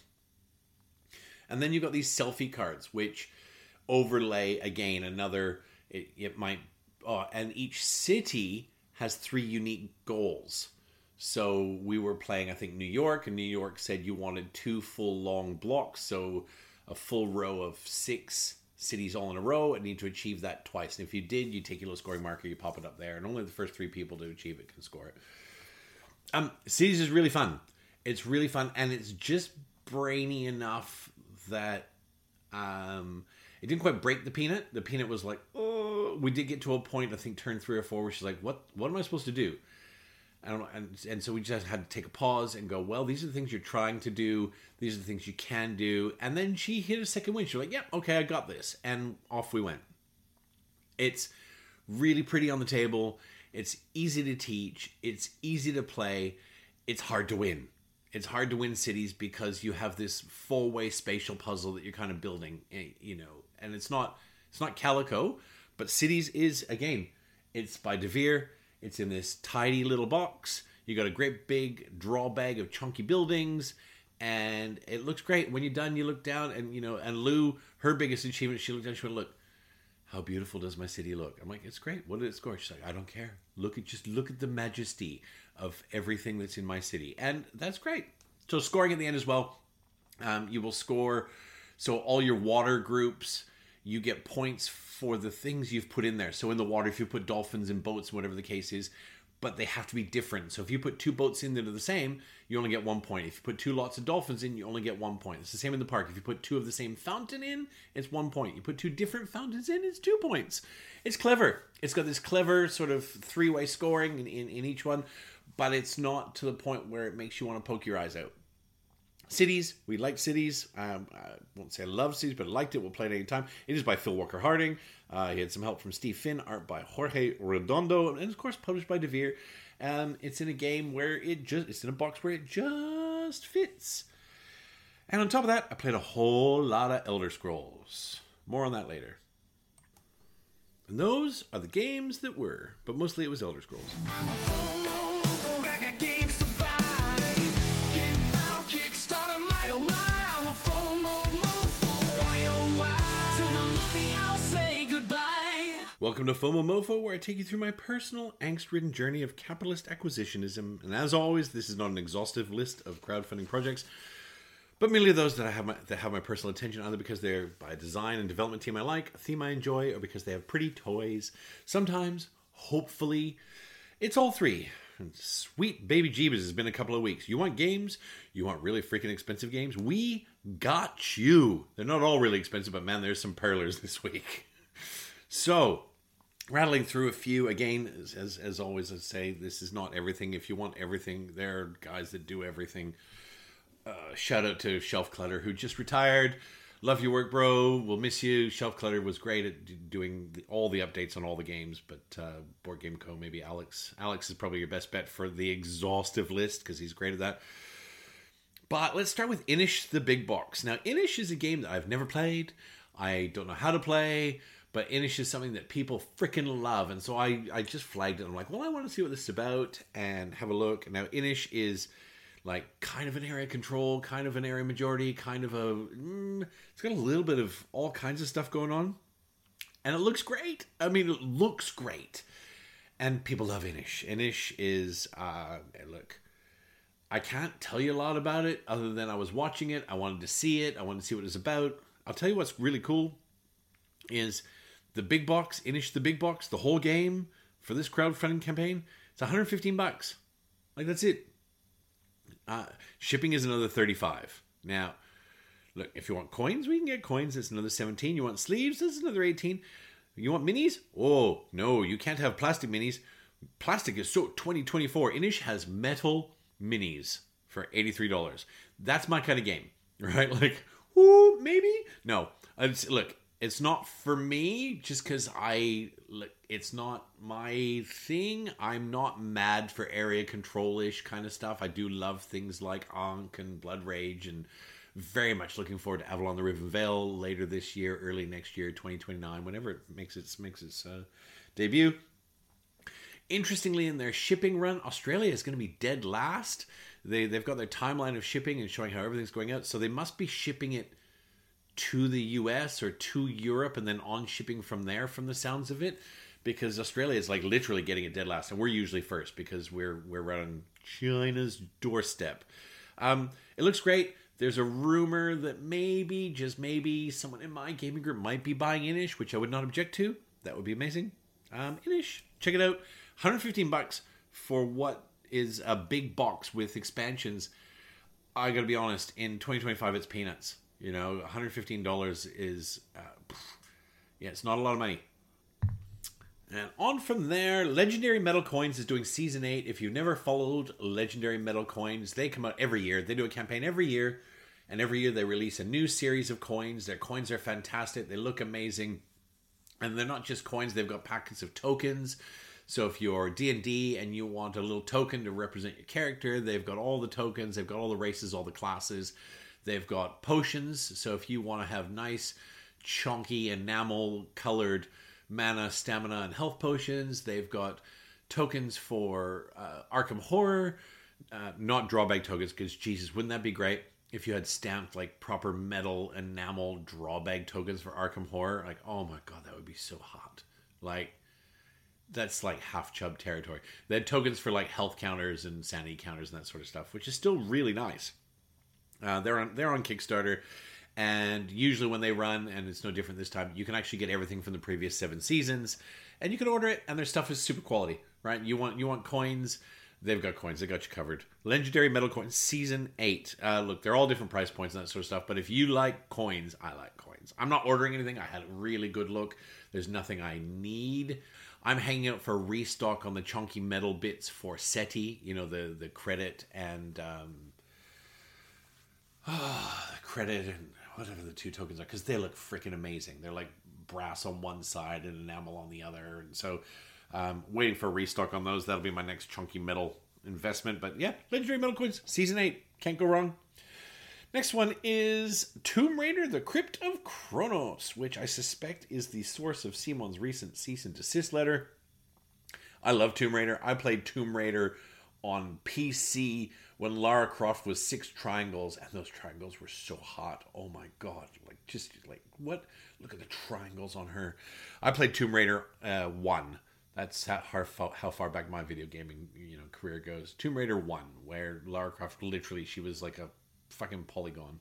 And then you've got these selfie cards which overlay, again, another, it, it might, oh, and each city has three unique goals. So we were playing, I think, New York, and New York said you wanted two full long blocks, so a full row of six cities all in a row, and need to achieve that twice. And if you did, you take your little scoring marker, you pop it up there, and only the first three people to achieve it can score it. Um, Cities is really fun. It's really fun, and it's just brainy enough that um, it didn't quite break the peanut. The peanut was like, oh, we did get to a point, I think turn three or four, where she's like, what what am I supposed to do? I don't know. And, and so we just had to take a pause and go, well, these are the things you're trying to do. These are the things you can do. And then she hit a second win. She was like, yeah, okay, I got this. And off we went. It's really pretty on the table. It's easy to teach. It's easy to play. It's hard to win. It's hard to win cities because you have this four-way spatial puzzle that you're kind of building, you know. And it's not it's not Calico, but Cities is, again, it's by Devere. It's in this tidy little box. You got a great big draw bag of chunky buildings, and it looks great. When you're done, you look down, and you know, and Lou, her biggest achievement, she looked down, she went, look, how beautiful does my city look? I'm like, it's great. What did it score? She's like, I don't care. Look at just look at the majesty of everything that's in my city, and that's great. So scoring at the end as well. Um, you will score. So all your water groups, you get points for the things you've put in there. So in the water, if you put dolphins and boats, whatever the case is, but they have to be different. So if you put two boats in that are the same, you only get one point. If you put two lots of dolphins in, you only get one point. It's the same in the park. If you put two of the same fountain in, it's one point. You put two different fountains in, it's two points. It's clever. It's got this clever sort of three-way scoring in, in, in each one, but it's not to the point where it makes you want to poke your eyes out. Cities, we like Cities. Um, I won't say I love Cities, but I liked it. We'll play it anytime. It is by Phil Walker Harding. Uh, he had some help from Steve Finn, art by Jorge Redondo, and of course published by Devere. Um, it's in a game where it just, it's in a box where it just fits. And on top of that, I played a whole lot of Elder Scrolls. More on that later. And those are the games that were, but mostly it was Elder Scrolls. Welcome to FOMO Mofo, where I take you through my personal angst-ridden journey of capitalist acquisitionism. And as always, this is not an exhaustive list of crowdfunding projects, but merely those that I have my, that have my personal attention, either because they're by a design and development team I like, a theme I enjoy, or because they have pretty toys. Sometimes, hopefully, it's all three. And sweet baby Jeebus, it's been a couple of weeks. You want games? You want really freaking expensive games? We got you. They're not all really expensive, but man, there's some parlors this week. So, rattling through a few, again, as as always I say, this is not everything. If you want everything, there are guys that do everything. Uh, shout out to Shelf Clutter, who just retired. Love your work, bro. We'll miss you. Shelf Clutter was great at doing the, all the updates on all the games, but uh, Board Game Co, maybe Alex. Alex is probably your best bet for the exhaustive list, because he's great at that. But let's start with Inish the Big Box. Now, Inish is a game that I've never played. I don't know how to play. But Inish is something that people freaking love. And so I, I just flagged it. I'm like, well, I want to see what this is about and have a look. Now, Inish is like kind of an area control, kind of an area majority, kind of a... Mm, it's got a little bit of all kinds of stuff going on. And it looks great. I mean, it looks great. And people love Inish. Inish is... Uh, look, I can't tell you a lot about it other than I was watching it. I wanted to see it. I wanted to see what it's about. I'll tell you what's really cool is... the big box, Inish the Big Box, the whole game for this crowdfunding campaign, it's one hundred fifteen bucks. Like, that's it. Uh, shipping is another thirty-five. Now, look, if you want coins, we can get coins. It's another seventeen. You want sleeves? That's another eighteen. You want minis? Oh, no, you can't have plastic minis. Plastic is so twenty twenty-four. Inish has metal minis for eighty-three dollars. That's my kind of game, right? Like, ooh, maybe? No. It's, look, it's not for me just because I, it's not my thing. I'm not mad for area control-ish kind of stuff. I do love things like Ankh and Blood Rage, and very much looking forward to Avalon the Riven Vale later this year, early next year, twenty twenty-nine, whenever it makes its, makes its uh, debut. Interestingly, in their shipping run, Australia is going to be dead last. They, they've got their timeline of shipping and showing how everything's going out, so they must be shipping it to the U S or to Europe and then on shipping from there, from the sounds of it, because Australia is like literally getting it dead last, and we're usually first because we're we're right on China's doorstep. Um, it looks great. There's a rumor that maybe, just maybe, someone in my gaming group might be buying Inish, which I would not object to. That would be amazing. Um, Inish, check it out. one hundred fifteen bucks for what is a big box with expansions. I gotta be honest, in twenty twenty-five, it's peanuts. You know, one hundred fifteen dollars is, uh, yeah, it's not a lot of money. And on from there, Legendary Metal Coins is doing Season eight. If you've never followed Legendary Metal Coins, they come out every year. They do a campaign every year, and every year they release a new series of coins. Their coins are fantastic. They look amazing. And they're not just coins, they've got packets of tokens. So if you're D and D and you want a little token to represent your character, they've got all the tokens, they've got all the races, all the classes. They've got potions, so if you want to have nice, chunky, enamel-colored mana, stamina, and health potions. They've got tokens for uh, Arkham Horror, uh, not drawback tokens, because Jesus, wouldn't that be great if you had stamped like proper metal enamel drawback tokens for Arkham Horror? Like, oh my god, that would be so hot. Like, that's like half chub territory. They had tokens for like health counters and sanity counters and that sort of stuff, which is still really nice. Uh, they're on they're on Kickstarter. And usually when they run, and it's no different this time, you can actually get everything from the previous seven seasons. And you can order it, and their stuff is super quality, right? You want you want coins, they've got coins. They got you covered. Legendary Metal Coins, Season eight. Uh, look, they're all different price points and that sort of stuff. But if you like coins, I like coins. I'm not ordering anything. I had a really good look. There's nothing I need. I'm hanging out for restock on the chunky metal bits for SETI. You know, the, the credit and... Um, oh, the credit and... whatever the two tokens are, because they look freaking amazing. They're like brass on one side and enamel on the other. And so um, waiting for a restock on those. That'll be my next chunky metal investment. But yeah, Legendary Metal Coins, Season eight. Can't go wrong. Next one is Tomb Raider, The Crypt of Kronos, which I suspect is the source of Simon's recent cease and desist letter. I love Tomb Raider. I played Tomb Raider on P C when Lara Croft was six triangles, and those triangles were so hot. Oh my god. Like, just like, what? Look at the triangles on her. I played Tomb Raider uh, one. That's how, how, how far back my video gaming, you know, career goes. Tomb Raider one, where Lara Croft, literally, she was like a fucking polygon.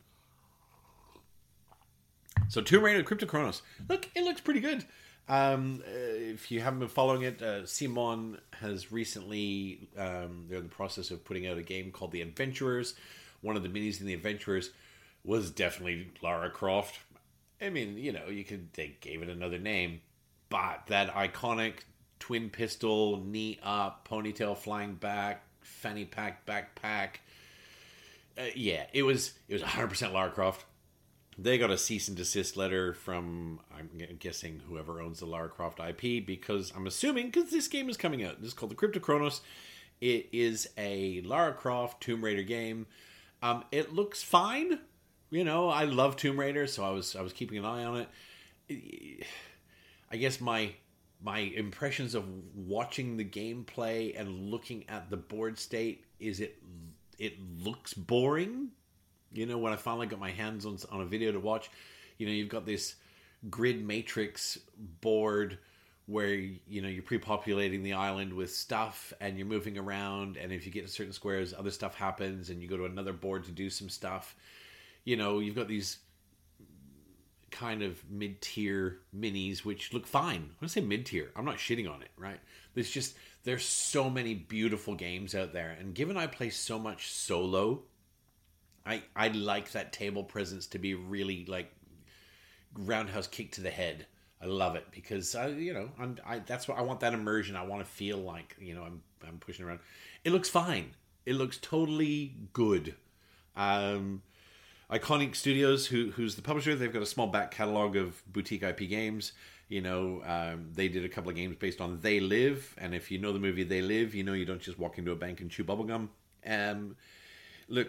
So Tomb Raider, Crypt of Kronos. Look, it looks pretty good. Um, uh, if you haven't been following it, uh, Simon has recently, um, they're in the process of putting out a game called The Adventurers. One of the minis in The Adventurers was definitely Lara Croft. I mean, you know, you could, they gave it another name, but that iconic twin pistol, knee up, ponytail flying back, fanny pack, backpack. Uh, yeah, it was, it was one hundred percent Lara Croft. They got a cease and desist letter from, I'm guessing, whoever owns the Lara Croft I P, because I'm assuming, because this game is coming out. This is called The Crypt of Kronos. It is a Lara Croft Tomb Raider game. Um, it looks fine. You know, I love Tomb Raider, so I was I was keeping an eye on it. I guess my my impressions of watching the gameplay and looking at the board state is it it looks boring. You know, when I finally got my hands on on a video to watch, you know, you've got this grid matrix board where, you know, you're pre-populating the island with stuff and you're moving around, and if you get to certain squares, other stuff happens, and you go to another board to do some stuff. You know, you've got these kind of mid-tier minis which look fine. When I say mid-tier, I'm not shitting on it, right? There's just, there's so many beautiful games out there, and given I play so much solo, I, I like that table presence to be really like roundhouse kick to the head. I love it because I, you know, I'm, I, that's what I want, that immersion. I want to feel like, you know, I'm, I'm pushing around. It looks fine. It looks totally good. Um, Iconic Studios, who, who's the publisher, they've got a small back catalog of boutique I P games. You know, um, they did a couple of games based on They Live. And if you know the movie They Live, you know, you don't just walk into a bank and chew bubblegum. Um, look,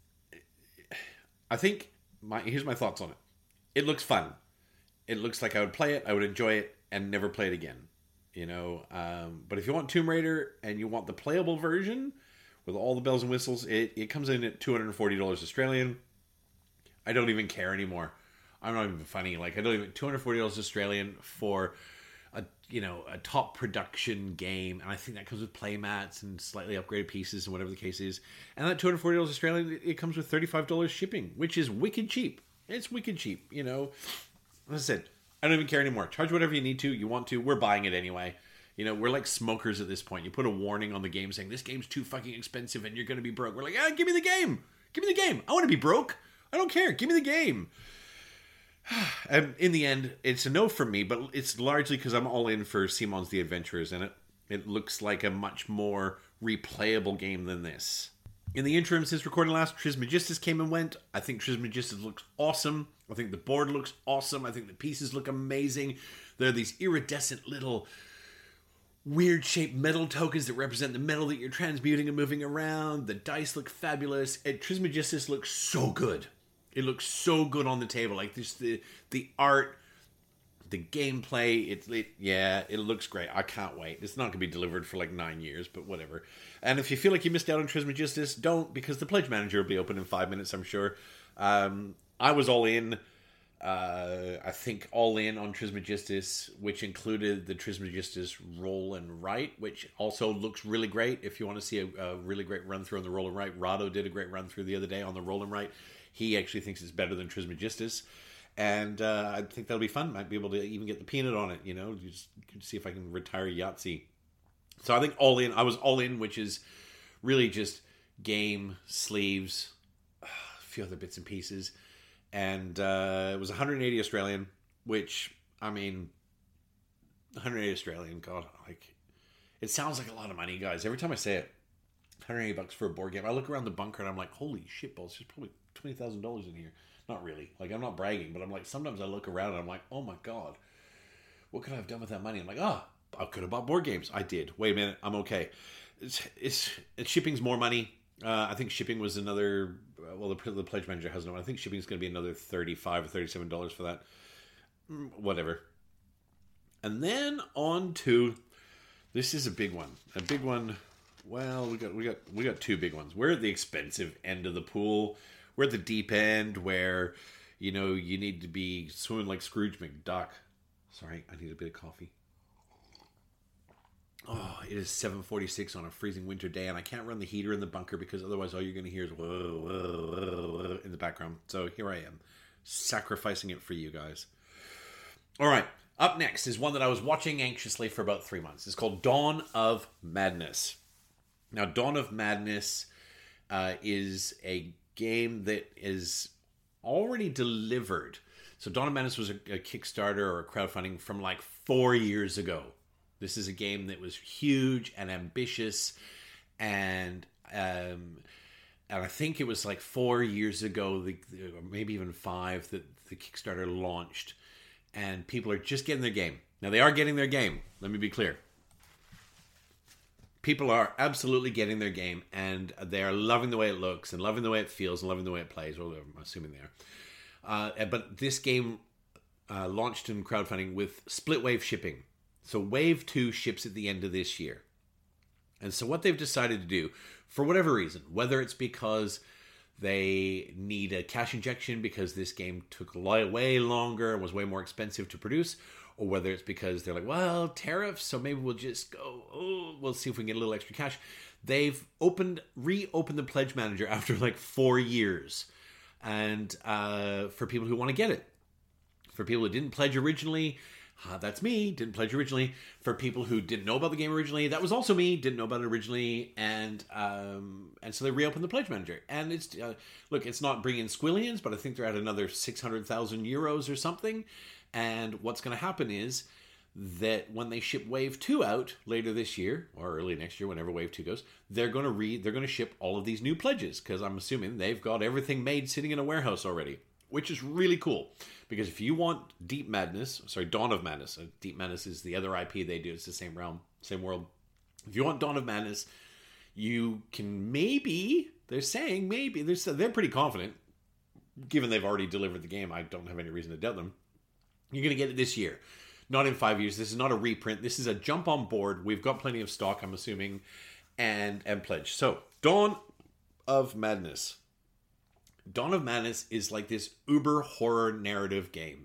I think my here's my thoughts on it. It looks fun. It looks like I would play it, I would enjoy it, and never play it again. You know, um, but if you want Tomb Raider and you want the playable version with all the bells and whistles, it, it comes in at two hundred forty dollars Australian. I don't even care anymore. I'm not even funny. Like, I don't even two hundred forty dollars Australian for a, you know, a top production game, and I think that comes with playmats and slightly upgraded pieces and whatever the case is. And that two hundred forty dollars Australian, it comes with thirty-five dollars shipping, which is wicked cheap. It's wicked cheap, you know. As I said, I don't even care anymore. Charge whatever you need to, you want to. We're buying it anyway. You know, we're like smokers at this point. You put a warning on the game saying, this game's too fucking expensive and you're going to be broke. We're like, ah, give me the game. Give me the game. I want to be broke. I don't care. Give me the game. And in the end, it's a no from me, but it's largely because I'm all in for Simon's The Adventurers, and it it looks like a much more replayable game than this. In the interim, since recording last, Trismegistus came and went. I think Trismegistus looks awesome. I think the board looks awesome. I think the pieces look amazing. There are these iridescent little weird-shaped metal tokens that represent the metal that you're transmuting and moving around. The dice look fabulous. And Trismegistus looks so good. It looks so good on the table. Like this, the the art, the gameplay. It, it yeah, it looks great. I can't wait. It's not going to be delivered for like nine years, but whatever. And if you feel like you missed out on Trismegistus, don't, because the Pledge Manager will be open in five minutes, I'm sure. Um, I was all in. Uh, I think all in on Trismegistus, which included the Trismegistus Roll and Write, which also looks really great. If you want to see a, a really great run through on the Roll and Write, Rado did a great run through the other day on the Roll and Write. He actually thinks it's better than Trismegistus, and uh, I think that'll be fun. Might be able to even get the peanut on it. You know, just see if I can retire Yahtzee. So I think all in. I was all in, which is really just game, sleeves, a few other bits and pieces. And uh, it was one hundred eighty Australian, which, I mean, one hundred eighty Australian, God, like, it sounds like a lot of money, guys. Every time I say it, one hundred eighty bucks for a board game. I look around the bunker and I'm like, holy shit balls, there's probably twenty thousand dollars in here. Not really. Like, I'm not bragging, but I'm like, sometimes I look around and I'm like, oh my God, what could I have done with that money? I'm like, ah, oh, I could have bought board games. I did. Wait a minute, I'm okay. It's, it's, it's shipping's more money. Uh, I think shipping was another. Well, the, the Pledge Manager has no. I think shipping is going to be another thirty-five or thirty-seven dollars for that. Mm, whatever. And then on to this is a big one. A big one. Well, we got we got we got two big ones. We're at the expensive end of the pool. We're at the deep end where, you know, you need to be swimming like Scrooge McDuck. Sorry, I need a bit of coffee. Oh, it is seven forty-six on a freezing winter day, and I can't run the heater in the bunker because otherwise all you're going to hear is whoa, whoa, whoa, whoa in the background. So here I am, sacrificing it for you guys. All right, up next is one that I was watching anxiously for about three months. It's called Dawn of Madness. Now, Dawn of Madness uh, is a game that is already delivered. So Dawn of Madness was a, a Kickstarter or a crowdfunding from like four years ago. This is a game that was huge and ambitious, and um, and I think it was like four years ago, the, or maybe even five, that the Kickstarter launched, and people are just getting their game. Now, they are getting their game. Let me be clear. People are absolutely getting their game, and they are loving the way it looks, and loving the way it feels, and loving the way it plays. Well, I'm assuming they are. Uh, but this game uh, launched in crowdfunding with split wave shipping. So Wave two ships at the end of this year. And so what they've decided to do, for whatever reason, whether it's because they need a cash injection because this game took way longer and was way more expensive to produce, or whether it's because they're like, well, tariffs, so maybe we'll just go, oh, we'll see if we can get a little extra cash. They've opened, reopened the Pledge Manager after like four years. And uh, for people who want to get it. For people who didn't pledge originally, Uh, that's me, didn't pledge originally. For people who didn't know about the game originally, that was also me, didn't know about it originally. And um, and so they reopened the Pledge Manager. And it's, uh, look, it's not bringing in squillions, but I think they're at another six hundred thousand euros or something. And what's going to happen is that when they ship Wave two out later this year, or early next year, whenever Wave two goes, they're going to read, they're going to ship all of these new pledges, because I'm assuming they've got everything made sitting in a warehouse already, which is really cool. Because if you want Deep Madness, sorry, Dawn of Madness, Deep Madness is the other I P they do. It's the same realm, same world. If you want Dawn of Madness, you can maybe, they're saying maybe, they're, they're pretty confident, given they've already delivered the game. I don't have any reason to doubt them. You're going to get it this year, not in five years. This is not a reprint. This is a jump on board. We've got plenty of stock, I'm assuming, and, and pledge. So, Dawn of Madness. Dawn of Madness is like this uber horror narrative game.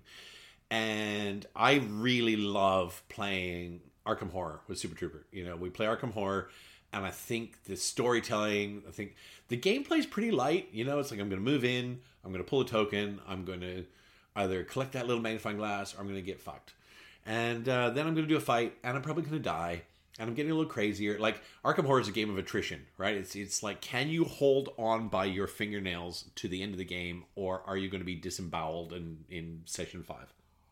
And I really love playing Arkham Horror with Super Trooper. You know, we play Arkham Horror, and I think the storytelling, I think the gameplay is pretty light. You know, it's like I'm going to move in, I'm going to pull a token, I'm going to either collect that little magnifying glass, or I'm going to get fucked. And uh, then I'm going to do a fight, and I'm probably going to die. and I'm getting a little crazier. Like, Arkham Horror is a game of attrition, right? It's it's like, can you hold on by your fingernails to the end of the game, or are you going to be disemboweled in, in session five?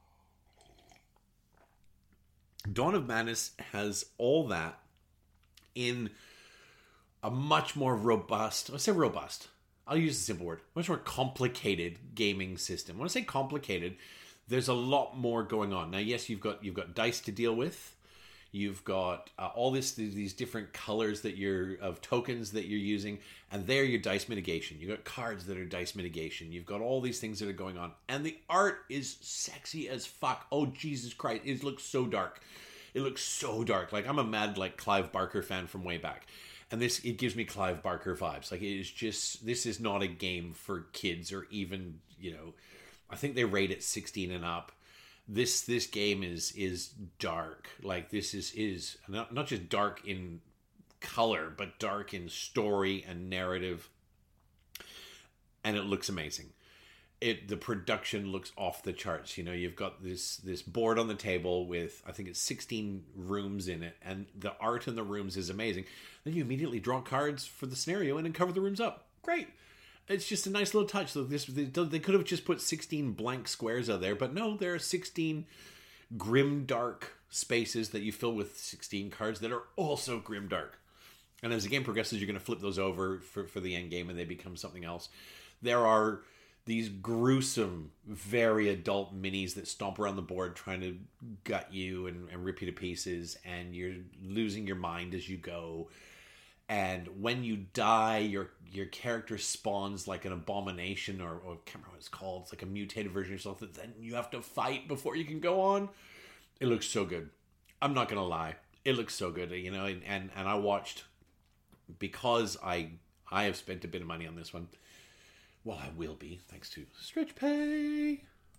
Dawn of Madness has all that in a much more robust, I say robust, I'll use a simple word, much more complicated gaming system. When I say complicated, there's a lot more going on. Now, yes, you've got you've got dice to deal with. You've got uh, all this these different colors that you're of tokens that you're using, and they're your dice mitigation. You've got cards that are dice mitigation. You've got all these things that are going on, and the art is sexy as fuck. Oh, Jesus Christ, it looks so dark. It looks so dark. Like, I'm a mad like Clive Barker fan from way back, and this it gives me Clive Barker vibes. Like, it is just, this is not a game for kids, or even, you know, I think they rate it sixteen and up. This this game is is dark. Like, this is is not not just dark in color, but dark in story and narrative, and it looks amazing. It the production looks off the charts. You know, you've got this this board on the table with, I think it's sixteen rooms in it, and the art in the rooms is amazing. Then you immediately draw cards for the scenario and then cover the rooms up. Great. It's just a nice little touch. So this they, they could have just put sixteen blank squares out there, but no, there are sixteen grim dark spaces that you fill with sixteen cards that are also grim dark. And as the game progresses, you're going to flip those over for, for the end game, and they become something else. There are these gruesome, very adult minis that stomp around the board trying to gut you and, and rip you to pieces, and you're losing your mind as you go. And when you die, your your character spawns like an abomination, or, or I can't remember what it's called. It's like a mutated version of yourself that then you have to fight before you can go on. It looks so good. I'm not going to lie. It looks so good, you know, and, and, and I watched, because I I have spent a bit of money on this one. Well, I will be, thanks to Stretch Pay.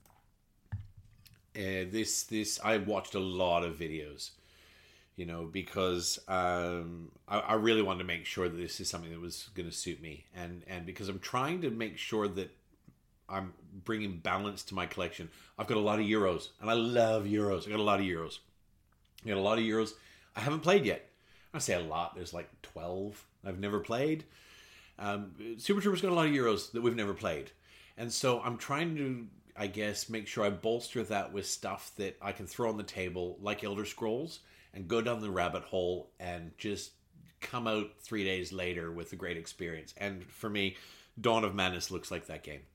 Uh, this, this, I watched a lot of videos. You know, because um, I, I really wanted to make sure that this is something that was going to suit me. And, and because I'm trying to make sure that I'm bringing balance to my collection. I've got a lot of Euros, and I love Euros. I got a lot of Euros. I got a lot of Euros I haven't played yet. I say a lot. There's like twelve I've never played. Um, Super Troopers got a lot of Euros that we've never played. And so I'm trying to, I guess, make sure I bolster that with stuff that I can throw on the table, like Elder Scrolls, and go down the rabbit hole and just come out three days later with a great experience. And for me, Dawn of Madness looks like that game.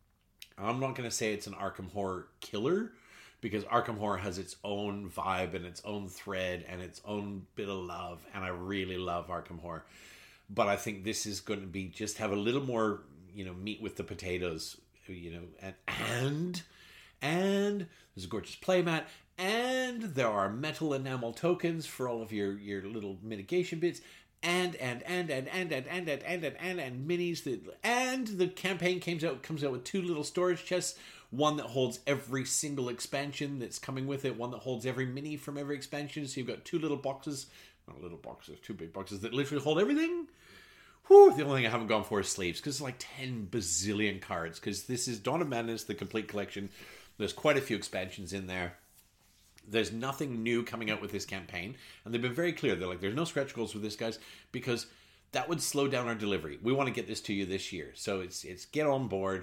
I'm not going to say it's an Arkham Horror killer, because Arkham Horror has its own vibe and its own thread and its own bit of love, and I really love Arkham Horror. But I think this is going to be just have a little more, you know, meat with the potatoes, you know, and and and there's a gorgeous playmat. And there are metal enamel tokens for all of your, your little mitigation bits. And, and, and, and, and, and, and, and, and, and, and, and minis. That, and the campaign comes out, comes out with two little storage chests. One that holds every single expansion that's coming with it. One that holds every mini from every expansion. So you've got two little boxes. Not little boxes, two big boxes that literally hold everything. Whew, the only thing I haven't gone for is sleeves, because it's like ten bazillion cards. Because this is Dawn of Madness, the complete collection. There's quite a few expansions in there. There's nothing new coming out with this campaign. And they've been very clear. They're like, there's no stretch goals with this, guys, because that would slow down our delivery. We want to get this to you this year. So it's it's get on board,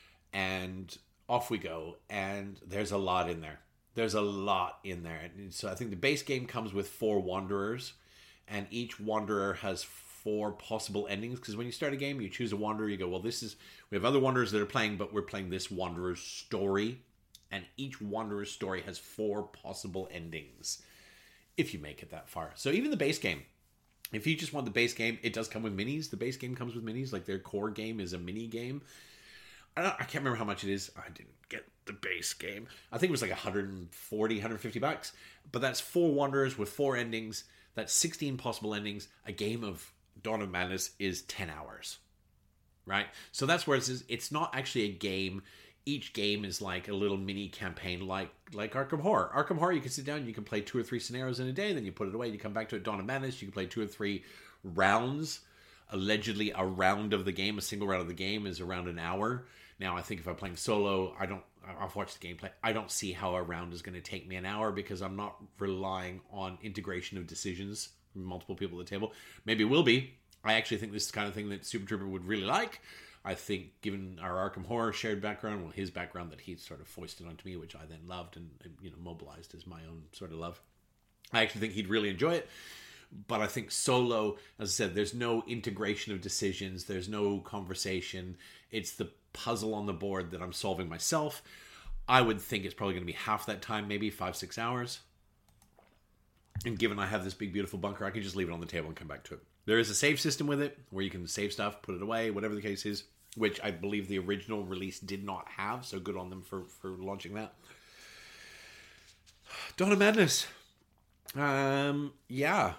and off we go. And there's a lot in there. There's a lot in there. And so I think the base game comes with four Wanderers, and each Wanderer has four possible endings. Because when you start a game, you choose a Wanderer. You go, well, this is... We have other Wanderers that are playing, but we're playing this Wanderer's story. And each Wanderer's story has four possible endings, if you make it that far. So even the base game, if you just want the base game, it does come with minis. The base game comes with minis. Like, their core game is a mini game. I, don't, I can't remember how much it is. I didn't get the base game. I think it was like one forty, one fifty bucks. But that's four Wanderers with four endings. That's sixteen possible endings. A game of Dawn of Madness is ten hours. Right? So that's where it says it's not actually a game. Each game is like a little mini campaign, like like Arkham Horror. Arkham Horror, you can sit down, you can play two or three scenarios in a day, then you put it away, you come back to it. Dawn of Madness, you can play two or three rounds. Allegedly, a round of the game, a single round of the game is around an hour. Now, I think if I'm playing solo, I don't. I've watched the gameplay. I don't see how a round is going to take me an hour because I'm not relying on integration of decisions from multiple people at the table. Maybe it will be. I actually think this is the kind of thing that Super Trooper would really like. I think, given our Arkham Horror shared background, well, his background that he sort of foisted onto me, which I then loved and, you know, mobilized as my own sort of love. I actually think he'd really enjoy it. But I think solo, as I said, there's no integration of decisions. There's no conversation. It's the puzzle on the board that I'm solving myself. I would think it's probably going to be half that time, maybe five, six hours. And given I have this big, beautiful bunker, I can just leave it on the table and come back to it. There is a save system with it where you can save stuff, put it away, whatever the case is, which I believe the original release did not have. So good on them for, for launching that. Dawn of Madness. Um, yeah.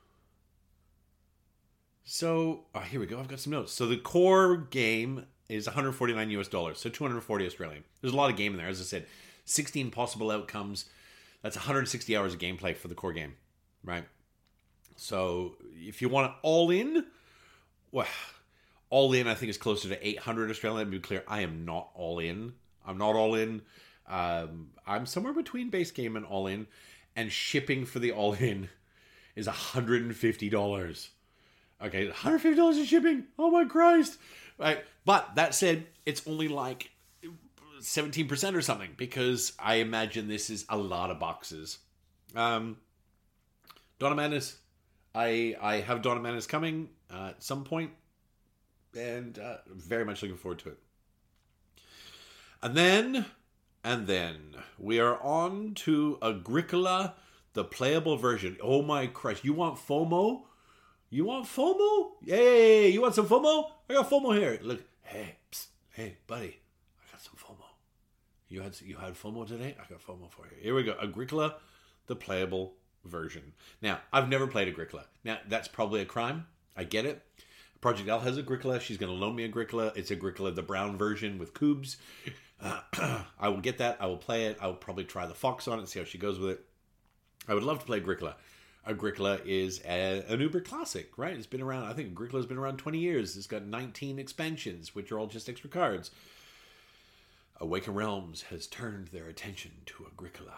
So, oh, here we go. I've got some notes. So the core game is one hundred forty-nine U S dollars, so two hundred forty Australian. There's a lot of game in there. As I said, sixteen possible outcomes. That's one hundred sixty hours of gameplay for the core game, right? So if you want it all in, well, all in I think is closer to eight hundred Australian. Let me be clear, I am not all in. I'm not all in. Um, I'm somewhere between base game and all in. And shipping for the all in is one hundred fifty dollars. Okay, one hundred fifty dollars in shipping. Oh my Christ. Right. But that said, it's only like seventeen percent or something because I imagine this is a lot of boxes. Um, Dawn of Madness. I I have Dawn of Madness coming uh, at some point and uh, very much looking forward to it. And then, and then we are on to Agricola, the playable version. Oh my Christ. You want FOMO? You want FOMO? Hey, you want some FOMO? I got FOMO here. Look, hey, psst, hey, buddy, I got some FOMO. You had you had FOMO today? I got FOMO for you. Here we go. Agricola, the playable version. Now, I've never played Agricola. Now, that's probably a crime. I get it. Project L has Agricola. She's going to loan me Agricola. It's Agricola, the brown version with cubes. Uh, I will get that. I will play it. I will probably try the Fox on it, see how she goes with it. I would love to play Agricola. Agricola is a, an uber classic, right? It's been around, I think Agricola's been around twenty years. It's got nineteen expansions, which are all just extra cards. Awaken Realms has turned their attention to Agricola.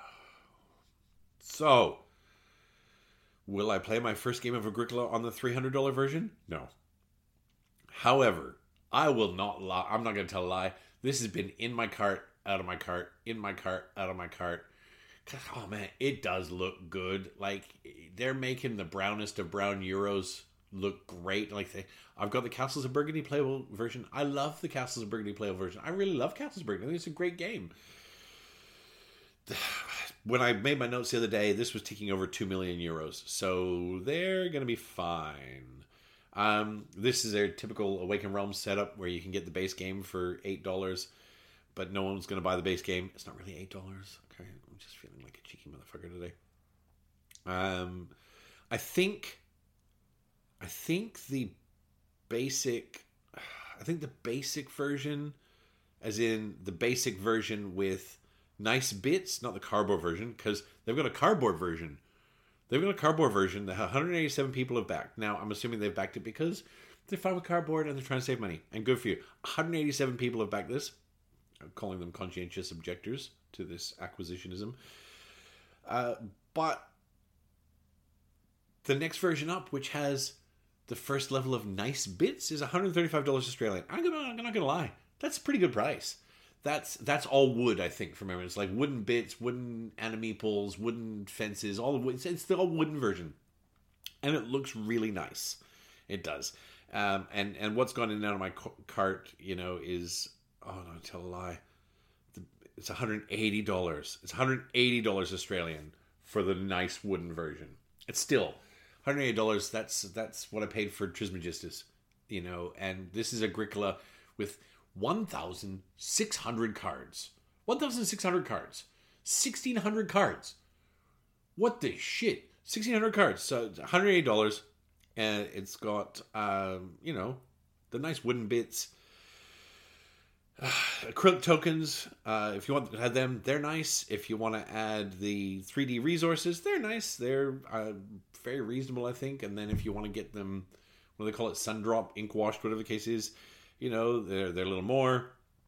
So, will I play my first game of Agricola on the three hundred dollars version? No. However, I will not lie. I'm not going to tell a lie. This has been in my cart, out of my cart, in my cart, out of my cart. Oh man, it does look good. Like, they're making the brownest of brown Euros look great. Like, they, I've got the Castles of Burgundy playable version. I love the Castles of Burgundy playable version. I really love Castles of Burgundy. I think it's a great game. When I made my notes the other day, this was ticking over two million euros. So they're going to be fine. Um, this is their typical Awaken Realms setup where you can get the base game for eight dollars, but no one's going to buy the base game. It's not really eight dollars. Okay, I'm just feeling like a cheeky motherfucker today. Um, I think, I think the basic, I think the basic version, as in the basic version with nice bits, not the cardboard version, because they've got a cardboard version. They've got a cardboard version that one hundred eighty-seven people have backed. Now, I'm assuming they've backed it because they're fine with cardboard and they're trying to save money. And good for you. one hundred eighty-seven people have backed this. I'm calling them conscientious objectors to this acquisitionism. Uh, but the next version up, which has the first level of nice bits, is one hundred thirty-five dollars Australian. I'm, gonna, I'm not going to lie. That's a pretty good price. That's that's all wood, I think, from memory. It's like wooden bits, wooden enemy pulls, wooden fences, all the wood. It's, it's the all wooden version. And it looks really nice. It does. Um, and, and what's gone in and out of my cart, you know, is, oh no, tell a lie. It's one hundred eighty dollars. It's one hundred eighty dollars Australian for the nice wooden version. It's still one hundred eighty dollars. That's that's what I paid for Trismegistus, you know. And this is Agricola with one thousand six hundred cards. one thousand six hundred cards. sixteen hundred cards. What the shit? sixteen hundred cards. So it's one hundred eighty dollars. And it's got, um, you know, the nice wooden bits. Uh, acrylic tokens, uh, if you want to add them, they're nice. If you want to add the three D resources, they're nice. They're uh, very reasonable, I think. And then if you want to get them, what do they call it? Sun drop, ink washed, whatever the case is. You know, they're, they're a little more.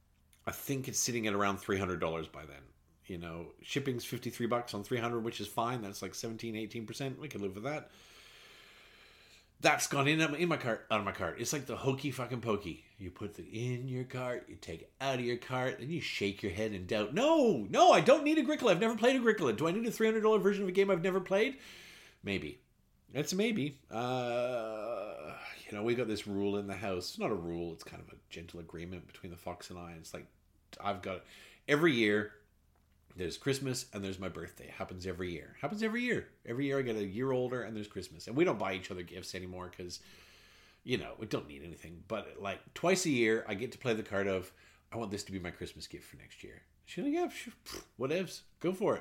I think it's sitting at around three hundred dollars by then. You know, shipping's fifty-three bucks on three hundred, which is fine. That's like seventeen, eighteen percent. We can live with that. That's gone in, in my cart, out of my cart. It's like the hokey fucking pokey. You put it in your cart, you take it out of your cart, and you shake your head in doubt. No, no, I don't need Agricola. I've never played Agricola. Do I need a three hundred dollars version of a game I've never played? Maybe. It's a maybe. Uh, you know, we got this rule in the house. It's not a rule. It's kind of a gentle agreement between the fox and I. It's like, I've got, every year, there's Christmas and there's my birthday. It happens every year. It happens every year. Every year I get a year older and there's Christmas. And we don't buy each other gifts anymore because, you know, we don't need anything. But like twice a year, I get to play the card of, I want this to be my Christmas gift for next year. She's like, yeah, sure. Whatevs. Go for it.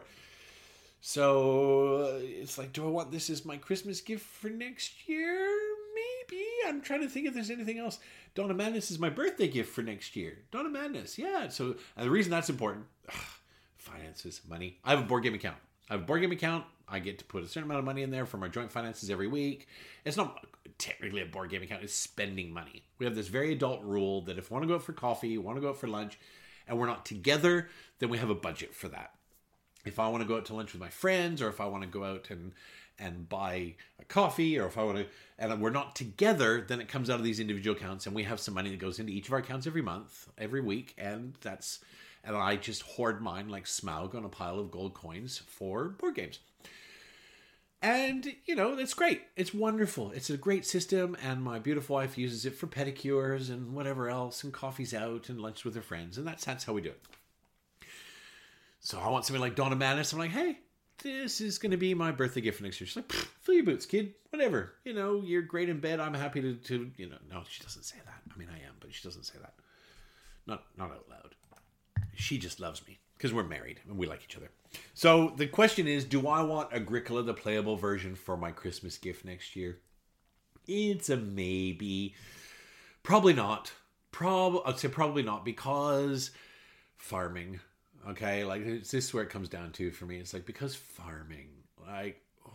So it's like, do I want this as my Christmas gift for next year? Maybe. I'm trying to think if there's anything else. Dawn of Madness is my birthday gift for next year. Dawn of Madness. Yeah. So and the reason that's important... Ugh, finances, money. I have a board game account. I have a board game account. I get to put a certain amount of money in there for my joint finances every week. It's not technically a board game account. It's spending money. We have this very adult rule that if we want to go out for coffee, want to go out for lunch, and we're not together, then we have a budget for that. If I want to go out to lunch with my friends, or if I want to go out and and buy a coffee, or if I want to, and we're not together, then it comes out of these individual accounts, and we have some money that goes into each of our accounts every month, every week, and that's... And I just hoard mine like Smaug on a pile of gold coins for board games. And, you know, it's great. It's wonderful. It's a great system. And my beautiful wife uses it for pedicures and whatever else. And coffee's out and lunch with her friends. And that's, that's how we do it. So I want something like Dawn of Madness. I'm like, hey, this is going to be my birthday gift for next year. She's like, fill your boots, kid. Whatever. You know, you're great in bed. I'm happy to, to, you know. No, she doesn't say that. I mean, I am. But she doesn't say that. Not, not out loud. She just loves me because we're married and we like each other. So the question is, do I want Agricola, the playable version, for my Christmas gift next year? It's a maybe. Probably not. Prob- I'd say probably not because farming. Okay, like it's, this is where it comes down to for me. It's like because farming, like oh.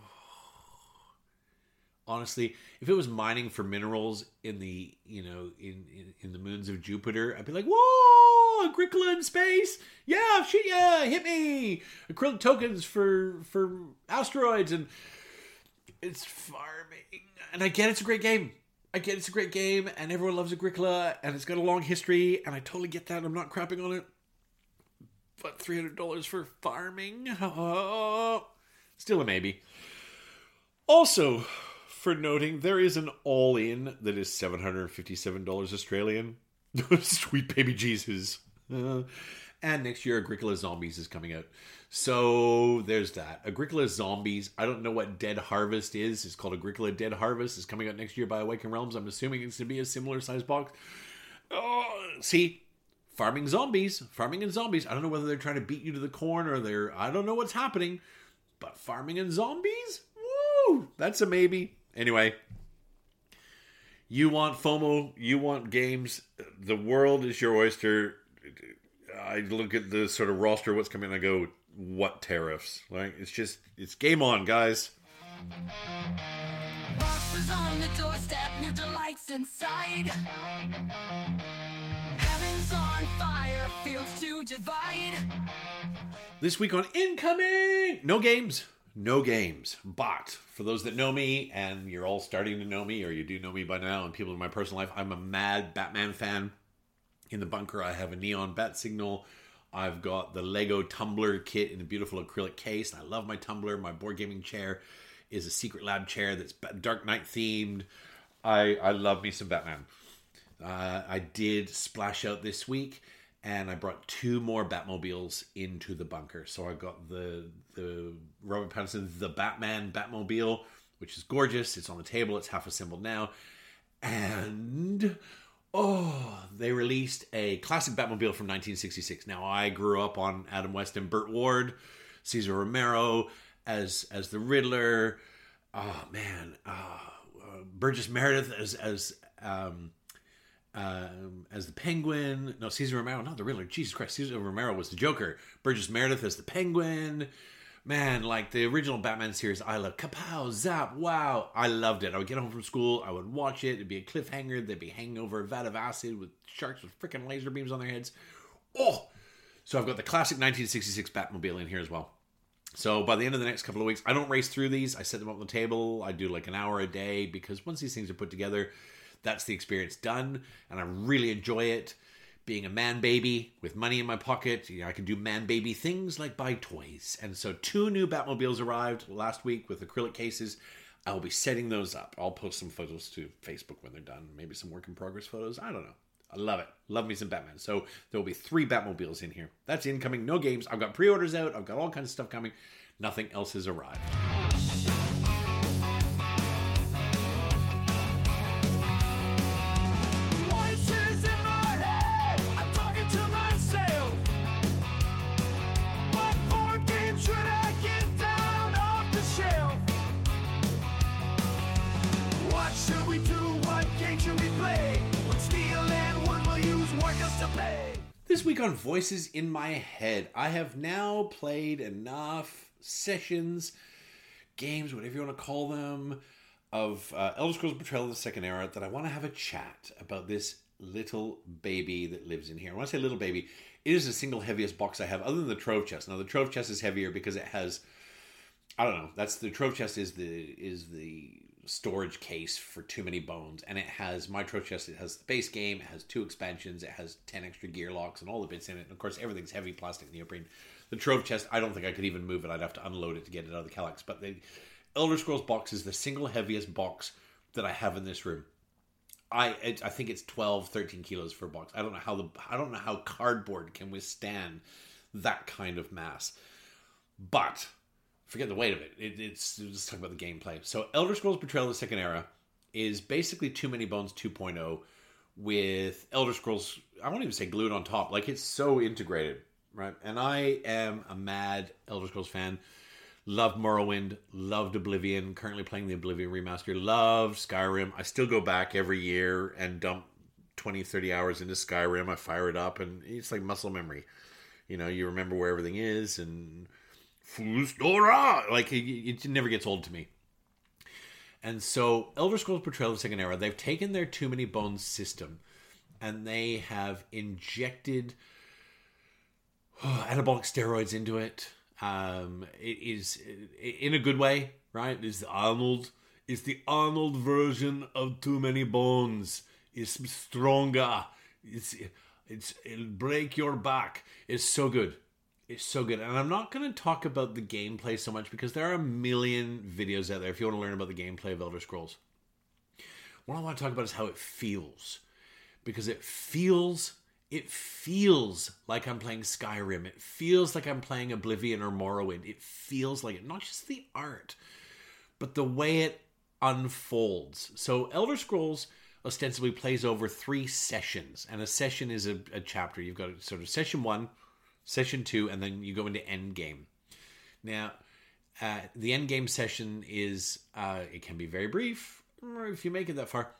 Honestly, if it was mining for minerals in the you know in, in in the moons of Jupiter, I'd be like, whoa. Agricola in space, yeah, shit, yeah, hit me. Acrylic tokens for for asteroids, and it's farming. And I get it's a great game. I get it's a great game, and everyone loves Agricola, and it's got a long history, and I totally get that. I'm not crapping on it. But three hundred dollars for farming, oh, still a maybe. Also, for noting, there is an all-in that is seven hundred fifty-seven dollars Australian. Sweet baby Jesus. Uh, and next year, Agricola Zombies is coming out. So there's that. Agricola Zombies. I don't know what Dead Harvest is. It's called Agricola Dead Harvest. It's coming out next year by Awakened Realms. I'm assuming it's going to be a similar size box. Oh, see, farming zombies. Farming and zombies. I don't know whether they're trying to beat you to the corn or they're... I don't know what's happening. But farming and zombies? Woo! That's a maybe. Anyway... You want FOMO, you want games, the world is your oyster. I look at the sort of roster, what's coming, and I go, what tariffs? Like, it's just, it's game on, guys. Boxes on the doorstep, new delights inside. Heaven's on fire, fields to divide. This week on Incoming! No games. No games, but for those that know me, and you're all starting to know me, or you do know me by now, and people in my personal life, I'm a mad Batman fan. In the bunker, I have a neon bat signal. I've got the Lego tumbler kit in a beautiful acrylic case. I love my tumbler. My board gaming chair is a Secret Lab chair that's Dark Knight themed. I, I love me some Batman. Uh, I did splash out this week. And I brought two more Batmobiles into the bunker. So I got the the Robert Pattinson, the Batman Batmobile, which is gorgeous. It's on the table. It's half assembled now. And, oh, they released a classic Batmobile from nineteen sixty-six. Now, I grew up on Adam West and Burt Ward, Cesar Romero as as the Riddler. Oh, man. Uh, uh, Burgess Meredith as... as um, Um, as the Penguin. No, Cesar Romero, not the Riddler. Jesus Christ, Cesar Romero was the Joker. Burgess Meredith as the Penguin. Man, like the original Batman series, I love. Kapow, zap, wow. I loved it. I would get home from school, I would watch it. It'd be a cliffhanger. They'd be hanging over a vat of acid with sharks with freaking laser beams on their heads. Oh! So I've got the classic nineteen sixty-six Batmobile in here as well. So by the end of the next couple of weeks, I don't race through these. I set them up on the table. I do like an hour a day because once these things are put together, that's the experience done. And I really enjoy it. Being a man baby with money in my pocket, you know, I can do man baby things like buy toys. And so two new Batmobiles arrived last week with acrylic cases. I will be setting those up. I'll post some photos to Facebook when they're done. Maybe some work in progress photos. I don't know. I love it. Love me some Batman. So there will be three Batmobiles in here. That's incoming. No games. I've got pre-orders out. I've got all kinds of stuff coming. Nothing else has arrived. Voices in my head, I'm talking to myself. What board game should I get down off the shelf? What should we do? What game should we play? What steal and one will use work us to pay? This week on Voices in My Head, I have now played enough sessions, games, whatever you want to call them, of uh, Elder Scrolls Betrayal of the Second Era that I want to have a chat about this little baby that lives in here. When I say little baby, it is the single heaviest box I have other than the Trove Chest. Now the Trove Chest is heavier because it has, I don't know, that's the Trove Chest is the is the storage case for Too Many Bones, and it has my Trove Chest. It has the base game, it has two expansions, it has ten extra gear locks and all the bits in it, and of course everything's heavy plastic neoprene. The Trove Chest, I don't think I could even move it. I'd have to unload it to get it out of the Kallax. But the Elder Scrolls box is the single heaviest box that I have in this room. I it, I think it's twelve, thirteen kilos for a box. I don't know how the I don't know how cardboard can withstand that kind of mass. But forget the weight of it. it it's let's talk about the gameplay. So Elder Scrolls Betrayal of the Second Era is basically Too Many Bones two point oh with Elder Scrolls, I won't even say glued on top. Like, it's so integrated, right? And I am a mad Elder Scrolls fan. Loved Morrowind, loved Oblivion, currently playing the Oblivion remaster, loved Skyrim. I still go back every year and dump twenty, thirty hours into Skyrim. I fire it up and it's like muscle memory. You know, you remember where everything is and Fusdora! Like, it, it never gets old to me. And so, Elder Scrolls Betrayal of the Second Era, they've taken their Too Many Bones system and they have injected oh, anabolic steroids into it. Um, it is in a good way, right? It's the Arnold. It's the Arnold version of Too Many Bones. It's stronger. It's it's it'll break your back. It's so good. It's so good. And I'm not going to talk about the gameplay so much because there are a million videos out there if you want to learn about the gameplay of Elder Scrolls. What I want to talk about is how it feels. Because it feels, it feels like I'm playing Skyrim. It feels like I'm playing Oblivion or Morrowind. It feels like it. Not just the art, but the way it unfolds. So Elder Scrolls ostensibly plays over three sessions. And a session is a, a chapter. You've got sort of session one, session two, and then you go into end game. Now, uh, the end game session is, uh, it can be very brief, or if you make it that far.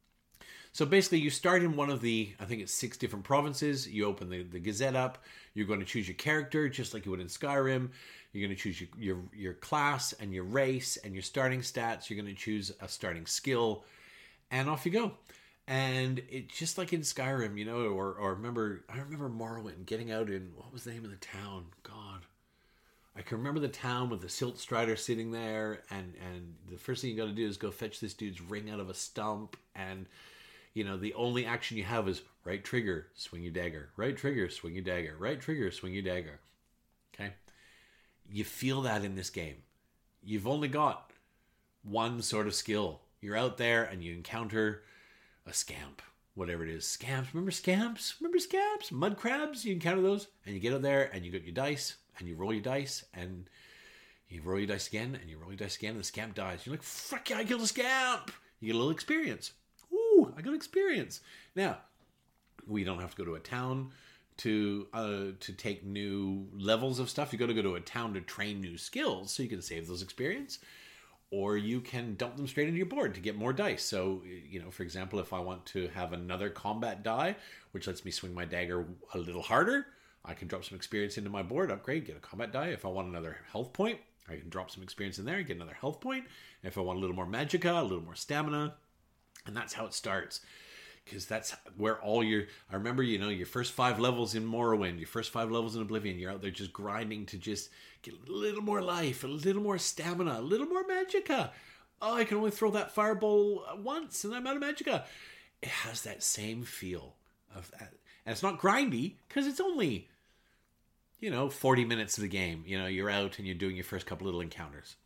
So basically, you start in one of the, I think it's six different provinces. You open the, the Gazette up. You're going to choose your character, just like you would in Skyrim. You're going to choose your, your, your class and your race and your starting stats. You're going to choose a starting skill, and off you go. And it's just like in Skyrim, you know, or or remember, I remember Morrowind getting out in, what was the name of the town? God. I can remember the town with the Silt Strider sitting there, and, and the first thing you got to do is go fetch this dude's ring out of a stump, and, you know, the only action you have is right trigger, swing your dagger, right trigger, swing your dagger, right trigger, swing your dagger. Okay? You feel that in this game. You've only got one sort of skill. You're out there and you encounter a scamp, whatever it is. Scamps, remember scamps? Remember scamps? Mud crabs, you encounter those, and you get out there and you get your dice, and you roll your dice, and you roll your dice again, and you roll your dice again, and the scamp dies. You're like, fuck yeah, I killed a scamp! You get a little experience. Ooh, I got experience. Now, we don't have to go to a town to uh, to take new levels of stuff. You got to go to a town to train new skills, so you can save those experience. Or you can dump them straight into your board to get more dice. So, you know, for example, if I want to have another combat die, which lets me swing my dagger a little harder, I can drop some experience into my board, upgrade, get a combat die. If I want another health point, I can drop some experience in there, get another health point. And if I want a little more magicka, a little more stamina, and that's how it starts. because that's where all your, I remember, you know, your first five levels in Morrowind, your first five levels in Oblivion, you're out there just grinding to just get a little more life, a little more stamina, a little more magicka. Oh, I can only throw that fireball once and I'm out of magicka. It has that same feel of that. And it's not grindy, because it's only, you know, forty minutes of the game. You know, you're out and you're doing your first couple little encounters.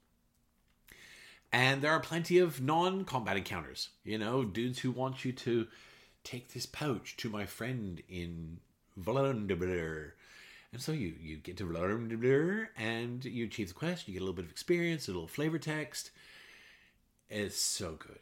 And there are plenty of non-combat encounters. You know, dudes who want you to take this pouch to my friend in Vlondibler. And so you, you get to Vlondibler and you achieve the quest. You get a little bit of experience, a little flavor text. It's so good.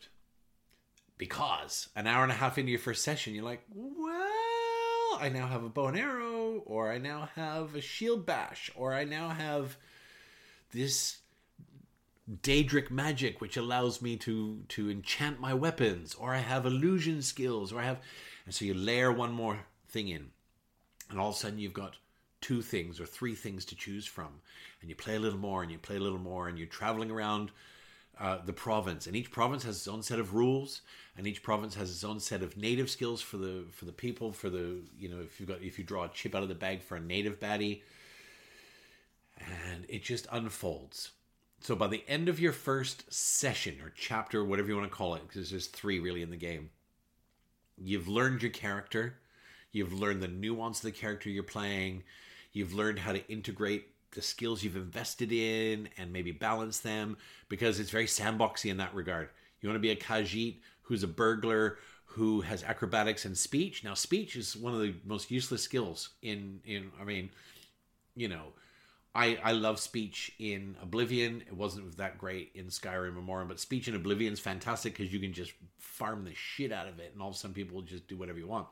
Because an hour and a half into your first session, you're like, well, I now have a bow and arrow, or I now have a shield bash, or I now have this Daedric magic, which allows me to, to enchant my weapons, or I have illusion skills, or I have... And so you layer one more thing in, and all of a sudden you've got two things or three things to choose from. And you play a little more, and you play a little more, and you're traveling around uh, the province. And each province has its own set of rules, and each province has its own set of native skills for the for the people, for the, you know, if you've got if you draw a chip out of the bag for a native baddie. And it just unfolds. So by the end of your first session or chapter, whatever you want to call it, because there's three really in the game, you've learned your character, you've learned the nuance of the character you're playing, you've learned how to integrate the skills you've invested in and maybe balance them, because it's very sandboxy in that regard. You want to be a Khajiit who's a burglar who has acrobatics and speech. Now, speech is one of the most useless skills in, in I mean, you know, I, I love speech in Oblivion. It wasn't that great in Skyrim or Morrowind, but speech in Oblivion is fantastic because you can just farm the shit out of it, and all of a sudden people will just do whatever you want.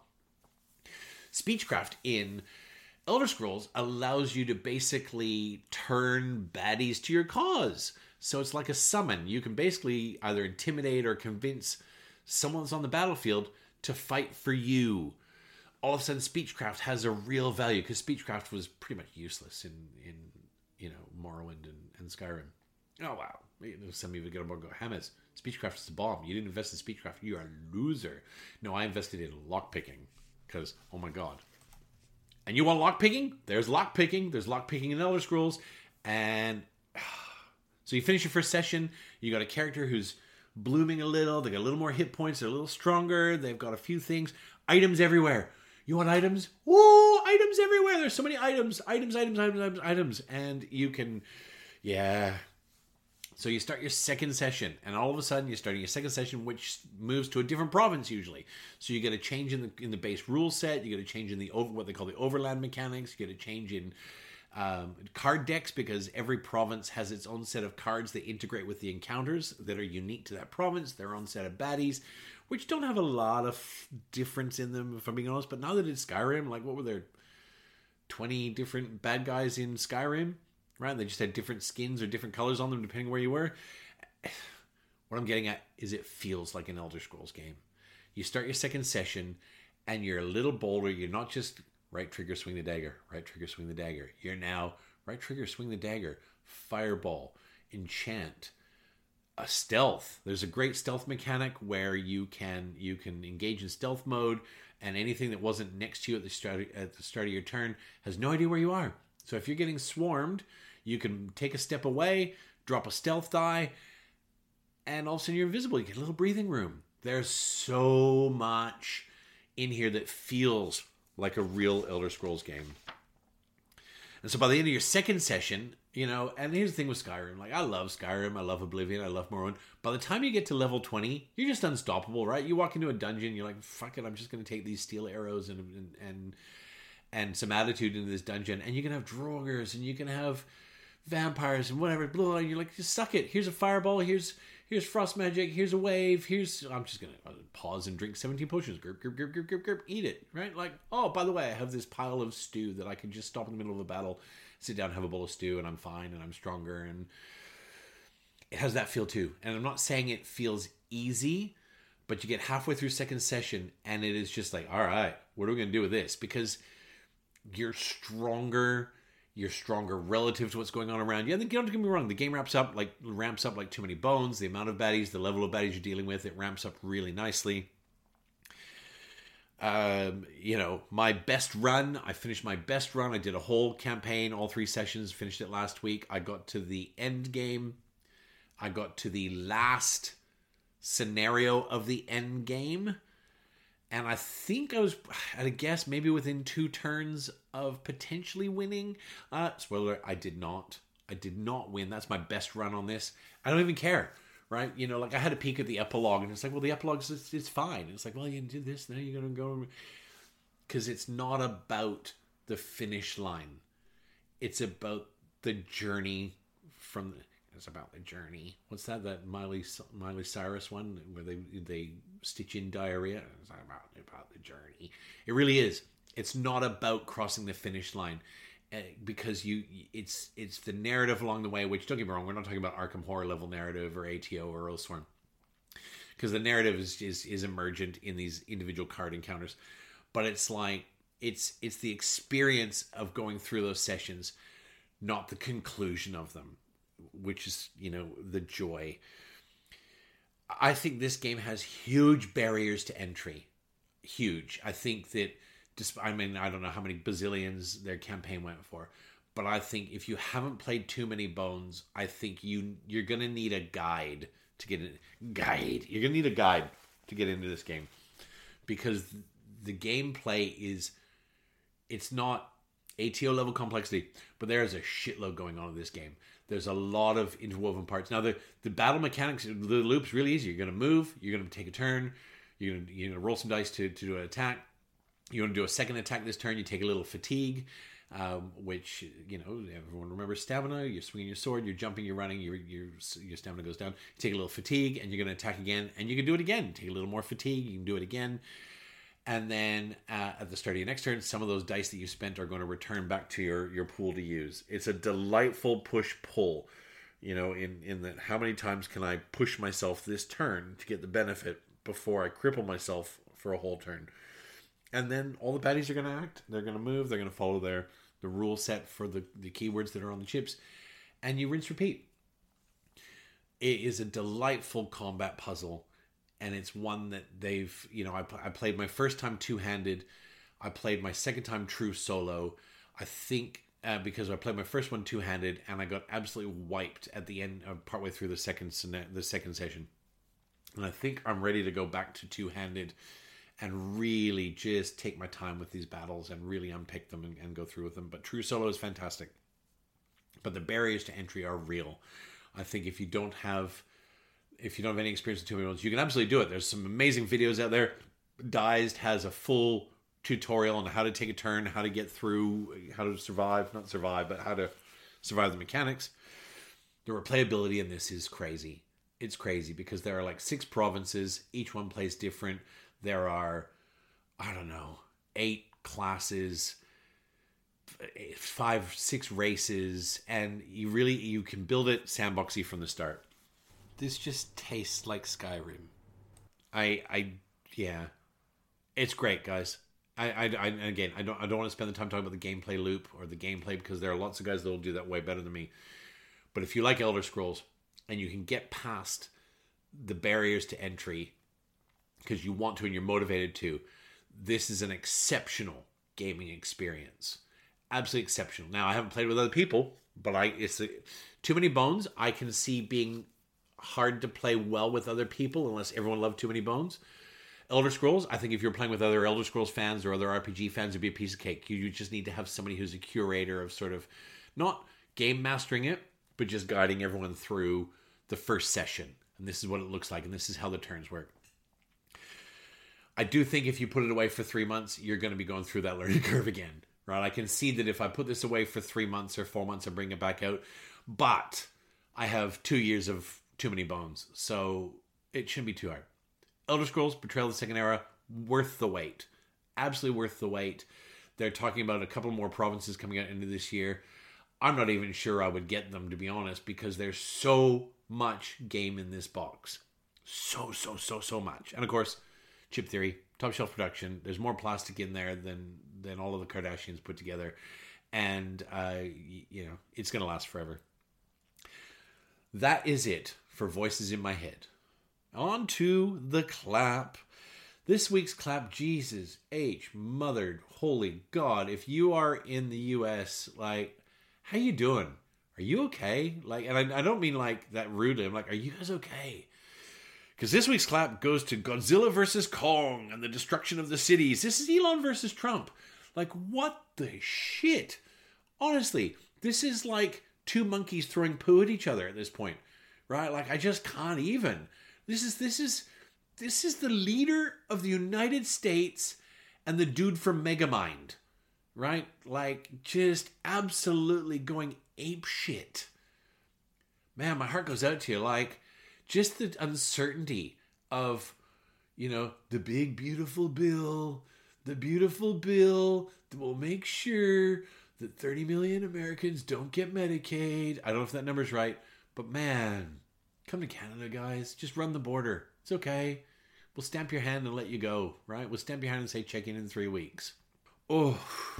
Speechcraft in Elder Scrolls allows you to basically turn baddies to your cause. So it's like a summon. You can basically either intimidate or convince someone that's on the battlefield to fight for you. All of a sudden, Speechcraft has a real value, because Speechcraft was pretty much useless in, in you know, Morrowind and, and Skyrim. Oh, wow. Some people get about go, Hamas, Speechcraft is a bomb. You didn't invest in Speechcraft. You're a loser. No, I invested in lockpicking, because, oh my god. And you want lockpicking? There's lockpicking. There's lockpicking in Elder Scrolls. And so you finish your first session. You got a character who's blooming a little. They got a little more hit points. They're a little stronger. They've got a few things. Items everywhere. You want items? Whoa, items everywhere. There's so many items. Items, items, items, items, items. And you can, yeah. So you start your second session, and all of a sudden you're starting your second session, which moves to a different province usually. So you get a change in the in the base rule set. You get a change in the over what they call the overland mechanics. You get a change in um, card decks, because every province has its own set of cards that integrate with the encounters that are unique to that province. Their own set of baddies, which don't have a lot of difference in them, if I'm being honest. But now that it's Skyrim, like, what were there, twenty different bad guys in Skyrim? Right? They just had different skins or different colors on them depending where you were. What I'm getting at is it feels like an Elder Scrolls game. You start your second session, and you're a little bolder. You're not just right trigger, swing the dagger, right trigger, swing the dagger. You're now right trigger, swing the dagger, fireball, enchant, a stealth. There's a great stealth mechanic where you can you can engage in stealth mode, and anything that wasn't next to you at the start at the start of your turn has no idea where you are. So if you're getting swarmed, you can take a step away, drop a stealth die, and all of a sudden you're invisible. You get a little breathing room. There's so much in here that feels like a real Elder Scrolls game. And so by the end of your second session, you know, and here's the thing with Skyrim. Like, I love Skyrim, I love Oblivion, I love Morrowind. By the time you get to level twenty, you're just unstoppable, right? You walk into a dungeon, you're like, fuck it, I'm just going to take these steel arrows and and and, and some attitude into this dungeon. And you can have Draugrs, and you can have vampires and whatever, blah, blah, and you're like, just suck it. Here's a fireball, here's here's frost magic, here's a wave, here's, I'm just gonna pause and drink seventeen potions, grip, grip, grip, grip, grip, grip, eat it, right? Like, oh, by the way, I have this pile of stew that I can just stop in the middle of a battle, sit down, have a bowl of stew, and I'm fine, and I'm stronger, and it has that feel too. And I'm not saying it feels easy, but you get halfway through second session, and it is just like, all right, what are we gonna do with this? Because you're stronger, You're stronger relative to what's going on around you. And don't get me wrong, the game ramps up like ramps up like Too Many Bones. The amount of baddies, the level of baddies you're dealing with, it ramps up really nicely. Um, you know, my best run, I finished my best run. I did a whole campaign, all three sessions, finished it last week. I got to the end game. I got to the last scenario of the end game. And I think I was, at a guess, maybe within two turns of potentially winning. Uh, spoiler, I did not. I did not win. That's my best run on this. I don't even care, right? You know, like I had a peek at the epilogue, and it's like, well, the epilogue is it's fine. It's like, well, you did this, now you're going to go. Because it's not about the finish line. It's about the journey from the... It's about the journey. What's that? That Miley Miley Cyrus one where they they stitch in diarrhea. It's not about about the journey. It really is. It's not about crossing the finish line, uh, because you it's it's the narrative along the way. Which, don't get me wrong, we're not talking about Arkham Horror level narrative or A T O or Earlsworn, because the narrative is, is is emergent in these individual card encounters. But it's like it's it's the experience of going through those sessions, not the conclusion of them, which is, you know, the joy. I think this game has huge barriers to entry. Huge. I think that, I mean, I don't know how many bazillions their campaign went for, but I think if you haven't played Too Many Bones, I think you, you're going to need a guide to get in. Guide. You're going to need a guide to get into this game. Because the gameplay is, it's not A T O level complexity, but there is a shitload going on in this game. There's a lot of interwoven parts. Now, the, the battle mechanics, the loop's really easy. You're going to move. You're going to take a turn. You're going to, you're going to roll some dice to, to do an attack. You're going to do a second attack this turn. You take a little fatigue, um, which, you know, everyone remembers stamina. You're swinging your sword. You're jumping. You're running. Your, your, your stamina goes down. You take a little fatigue, and you're going to attack again. And you can do it again. Take a little more fatigue. You can do it again. And then uh, at the start of your next turn, some of those dice that you spent are going to return back to your, your pool to use. It's a delightful push-pull, you know, in, in that how many times can I push myself this turn to get the benefit before I cripple myself for a whole turn. And then all the baddies are going to act. They're going to move. They're going to follow their the rule set for the, the keywords that are on the chips. And you rinse, repeat. It is a delightful combat puzzle. And it's one that they've, you know, I, I played my first time two-handed. I played my second time true solo. I think uh, because I played my first one two-handed, and I got absolutely wiped at the end, uh, partway through the second the second session. And I think I'm ready to go back to two-handed and really just take my time with these battles and really unpick them and, and go through with them. But true solo is fantastic. But the barriers to entry are real. I think if you don't have... If you don't have any experience with Too Many Bones, you can absolutely do it. There's some amazing videos out there. Dized has a full tutorial on how to take a turn, how to get through, how to survive, not survive, but how to survive the mechanics. The replayability in this is crazy. It's crazy because there are like six provinces. Each one plays different. There are, I don't know, eight classes, five, six races, and you really, you can build it sandboxy from the start. This just tastes like Skyrim. I, I, yeah, it's great, guys. I, I, I, again, I don't, I don't want to spend the time talking about the gameplay loop or the gameplay because there are lots of guys that will do that way better than me. But if you like Elder Scrolls and you can get past the barriers to entry because you want to and you're motivated to, this is an exceptional gaming experience. Absolutely exceptional. Now, I haven't played with other people, but I, it's a, Too Many Bones. I can see being hard to play well with other people unless everyone loved Too Many Bones. Elder Scrolls, I think if you're playing with other Elder Scrolls fans or other R P G fans, it'd be a piece of cake. You, you just need to have somebody who's a curator of sort of not game mastering it, but just guiding everyone through the first session. And this is what it looks like, and this is how the turns work. I do think if you put it away for three months, you're going to be going through that learning curve again, right? I can see that if I put this away for three months or four months and bring it back out, but I have two years of Too Many Bones, so it shouldn't be too hard. Elder Scrolls Betrayal of the Second Era, worth the wait. Absolutely worth the wait. They're talking about a couple more provinces coming out into this year. I'm not even sure I would get them, to be honest, because there's so much game in this box. So, so, so, so much. And of course, Chip Theory, top shelf production. There's more plastic in there than, than all of the Kardashians put together. And, uh, you know, it's going to last forever. That is it for Voices in My Head. On to the clap. This week's clap, Jesus H, mothered, holy God. If you are in the U S, like, how you doing? Are you okay? Like, and I, I don't mean like that rudely. I'm like, are you guys okay? Because this week's clap goes to Godzilla versus Kong and the destruction of the cities. This is Elon versus Trump. Like, what the shit? Honestly, this is like two monkeys throwing poo at each other at this point, right? Like, I just can't even. This is, this is, this is the leader of the United States and the dude from Megamind, right? Like, just absolutely going ape shit. Man, my heart goes out to you. Like, just the uncertainty of, you know, the big, beautiful bill, the beautiful bill that will make sure that thirty million Americans don't get Medicaid. I don't know if that number's right, but man, come to Canada, guys. Just run the border. It's okay. We'll stamp your hand and let you go, right? We'll stamp your hand and say check in in three weeks. Oh.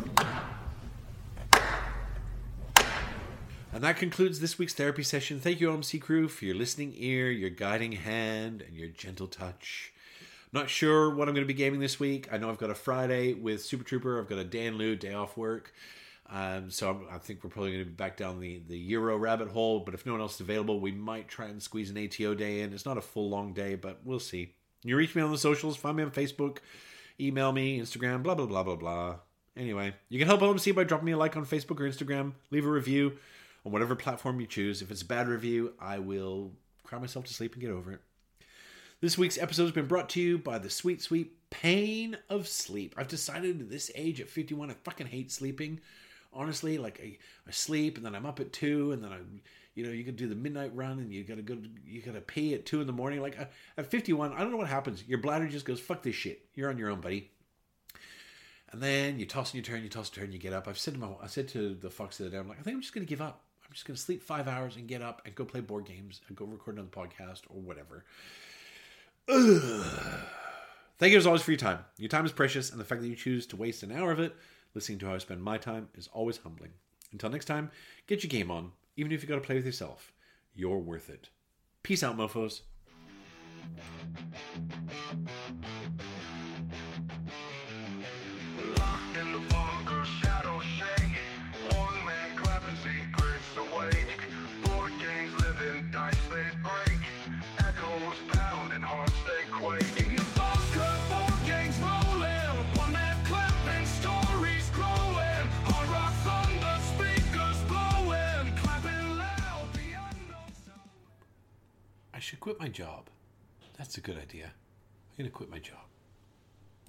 And that concludes this week's therapy session. Thank you, O M C crew, for your listening ear, your guiding hand, and your gentle touch. Not sure what I'm going to be gaming this week. I know I've got a Friday with Super Trooper. I've got a day in lieu, day off work. Um, so I'm, I think we're probably going to be back down the, the Euro rabbit hole. But if no one else is available, we might try and squeeze an A T O day in. It's not a full long day, but we'll see. You reach me on the socials. Find me on Facebook. Email me, Instagram, blah, blah, blah, blah, blah. Anyway, you can help O M C by dropping me a like on Facebook or Instagram. Leave a review on whatever platform you choose. If it's a bad review, I will cry myself to sleep and get over it. This week's episode has been brought to you by the sweet, sweet pain of sleep. I've decided at this age, at fifty-one, I fucking hate sleeping. Honestly, like I, I sleep and then I'm up at two and then I, you know, you can do the midnight run and you gotta go, you gotta pee at two in the morning. Like I, at fifty-one, I don't know what happens. Your bladder just goes, fuck this shit. You're on your own, buddy. And then you toss and you turn, you toss and turn, you get up. I've said to my, I said to the Fox the other day, I'm like, I think I'm just gonna give up. I'm just gonna sleep five hours and get up and go play board games and go record another podcast or whatever. Ugh. Thank you as always for your time. Your time is precious, and the fact that you choose to waste an hour of it listening to how I spend my time is always humbling. Until next time, get your game on. Even if you got to play with yourself, you're worth it. Peace out, mofos. Locked in the bunker, shadows shake. One man clapping secrets away. Board games living, dice they break. Echoes pounding, hearts they quake. In the bunker, board games rolling. One man clapping, stories growing. Hard rock thunder, speakers blowing. Clapping loud, the unknown sound. I should quit my job. That's a good idea. I'm going to quit my job.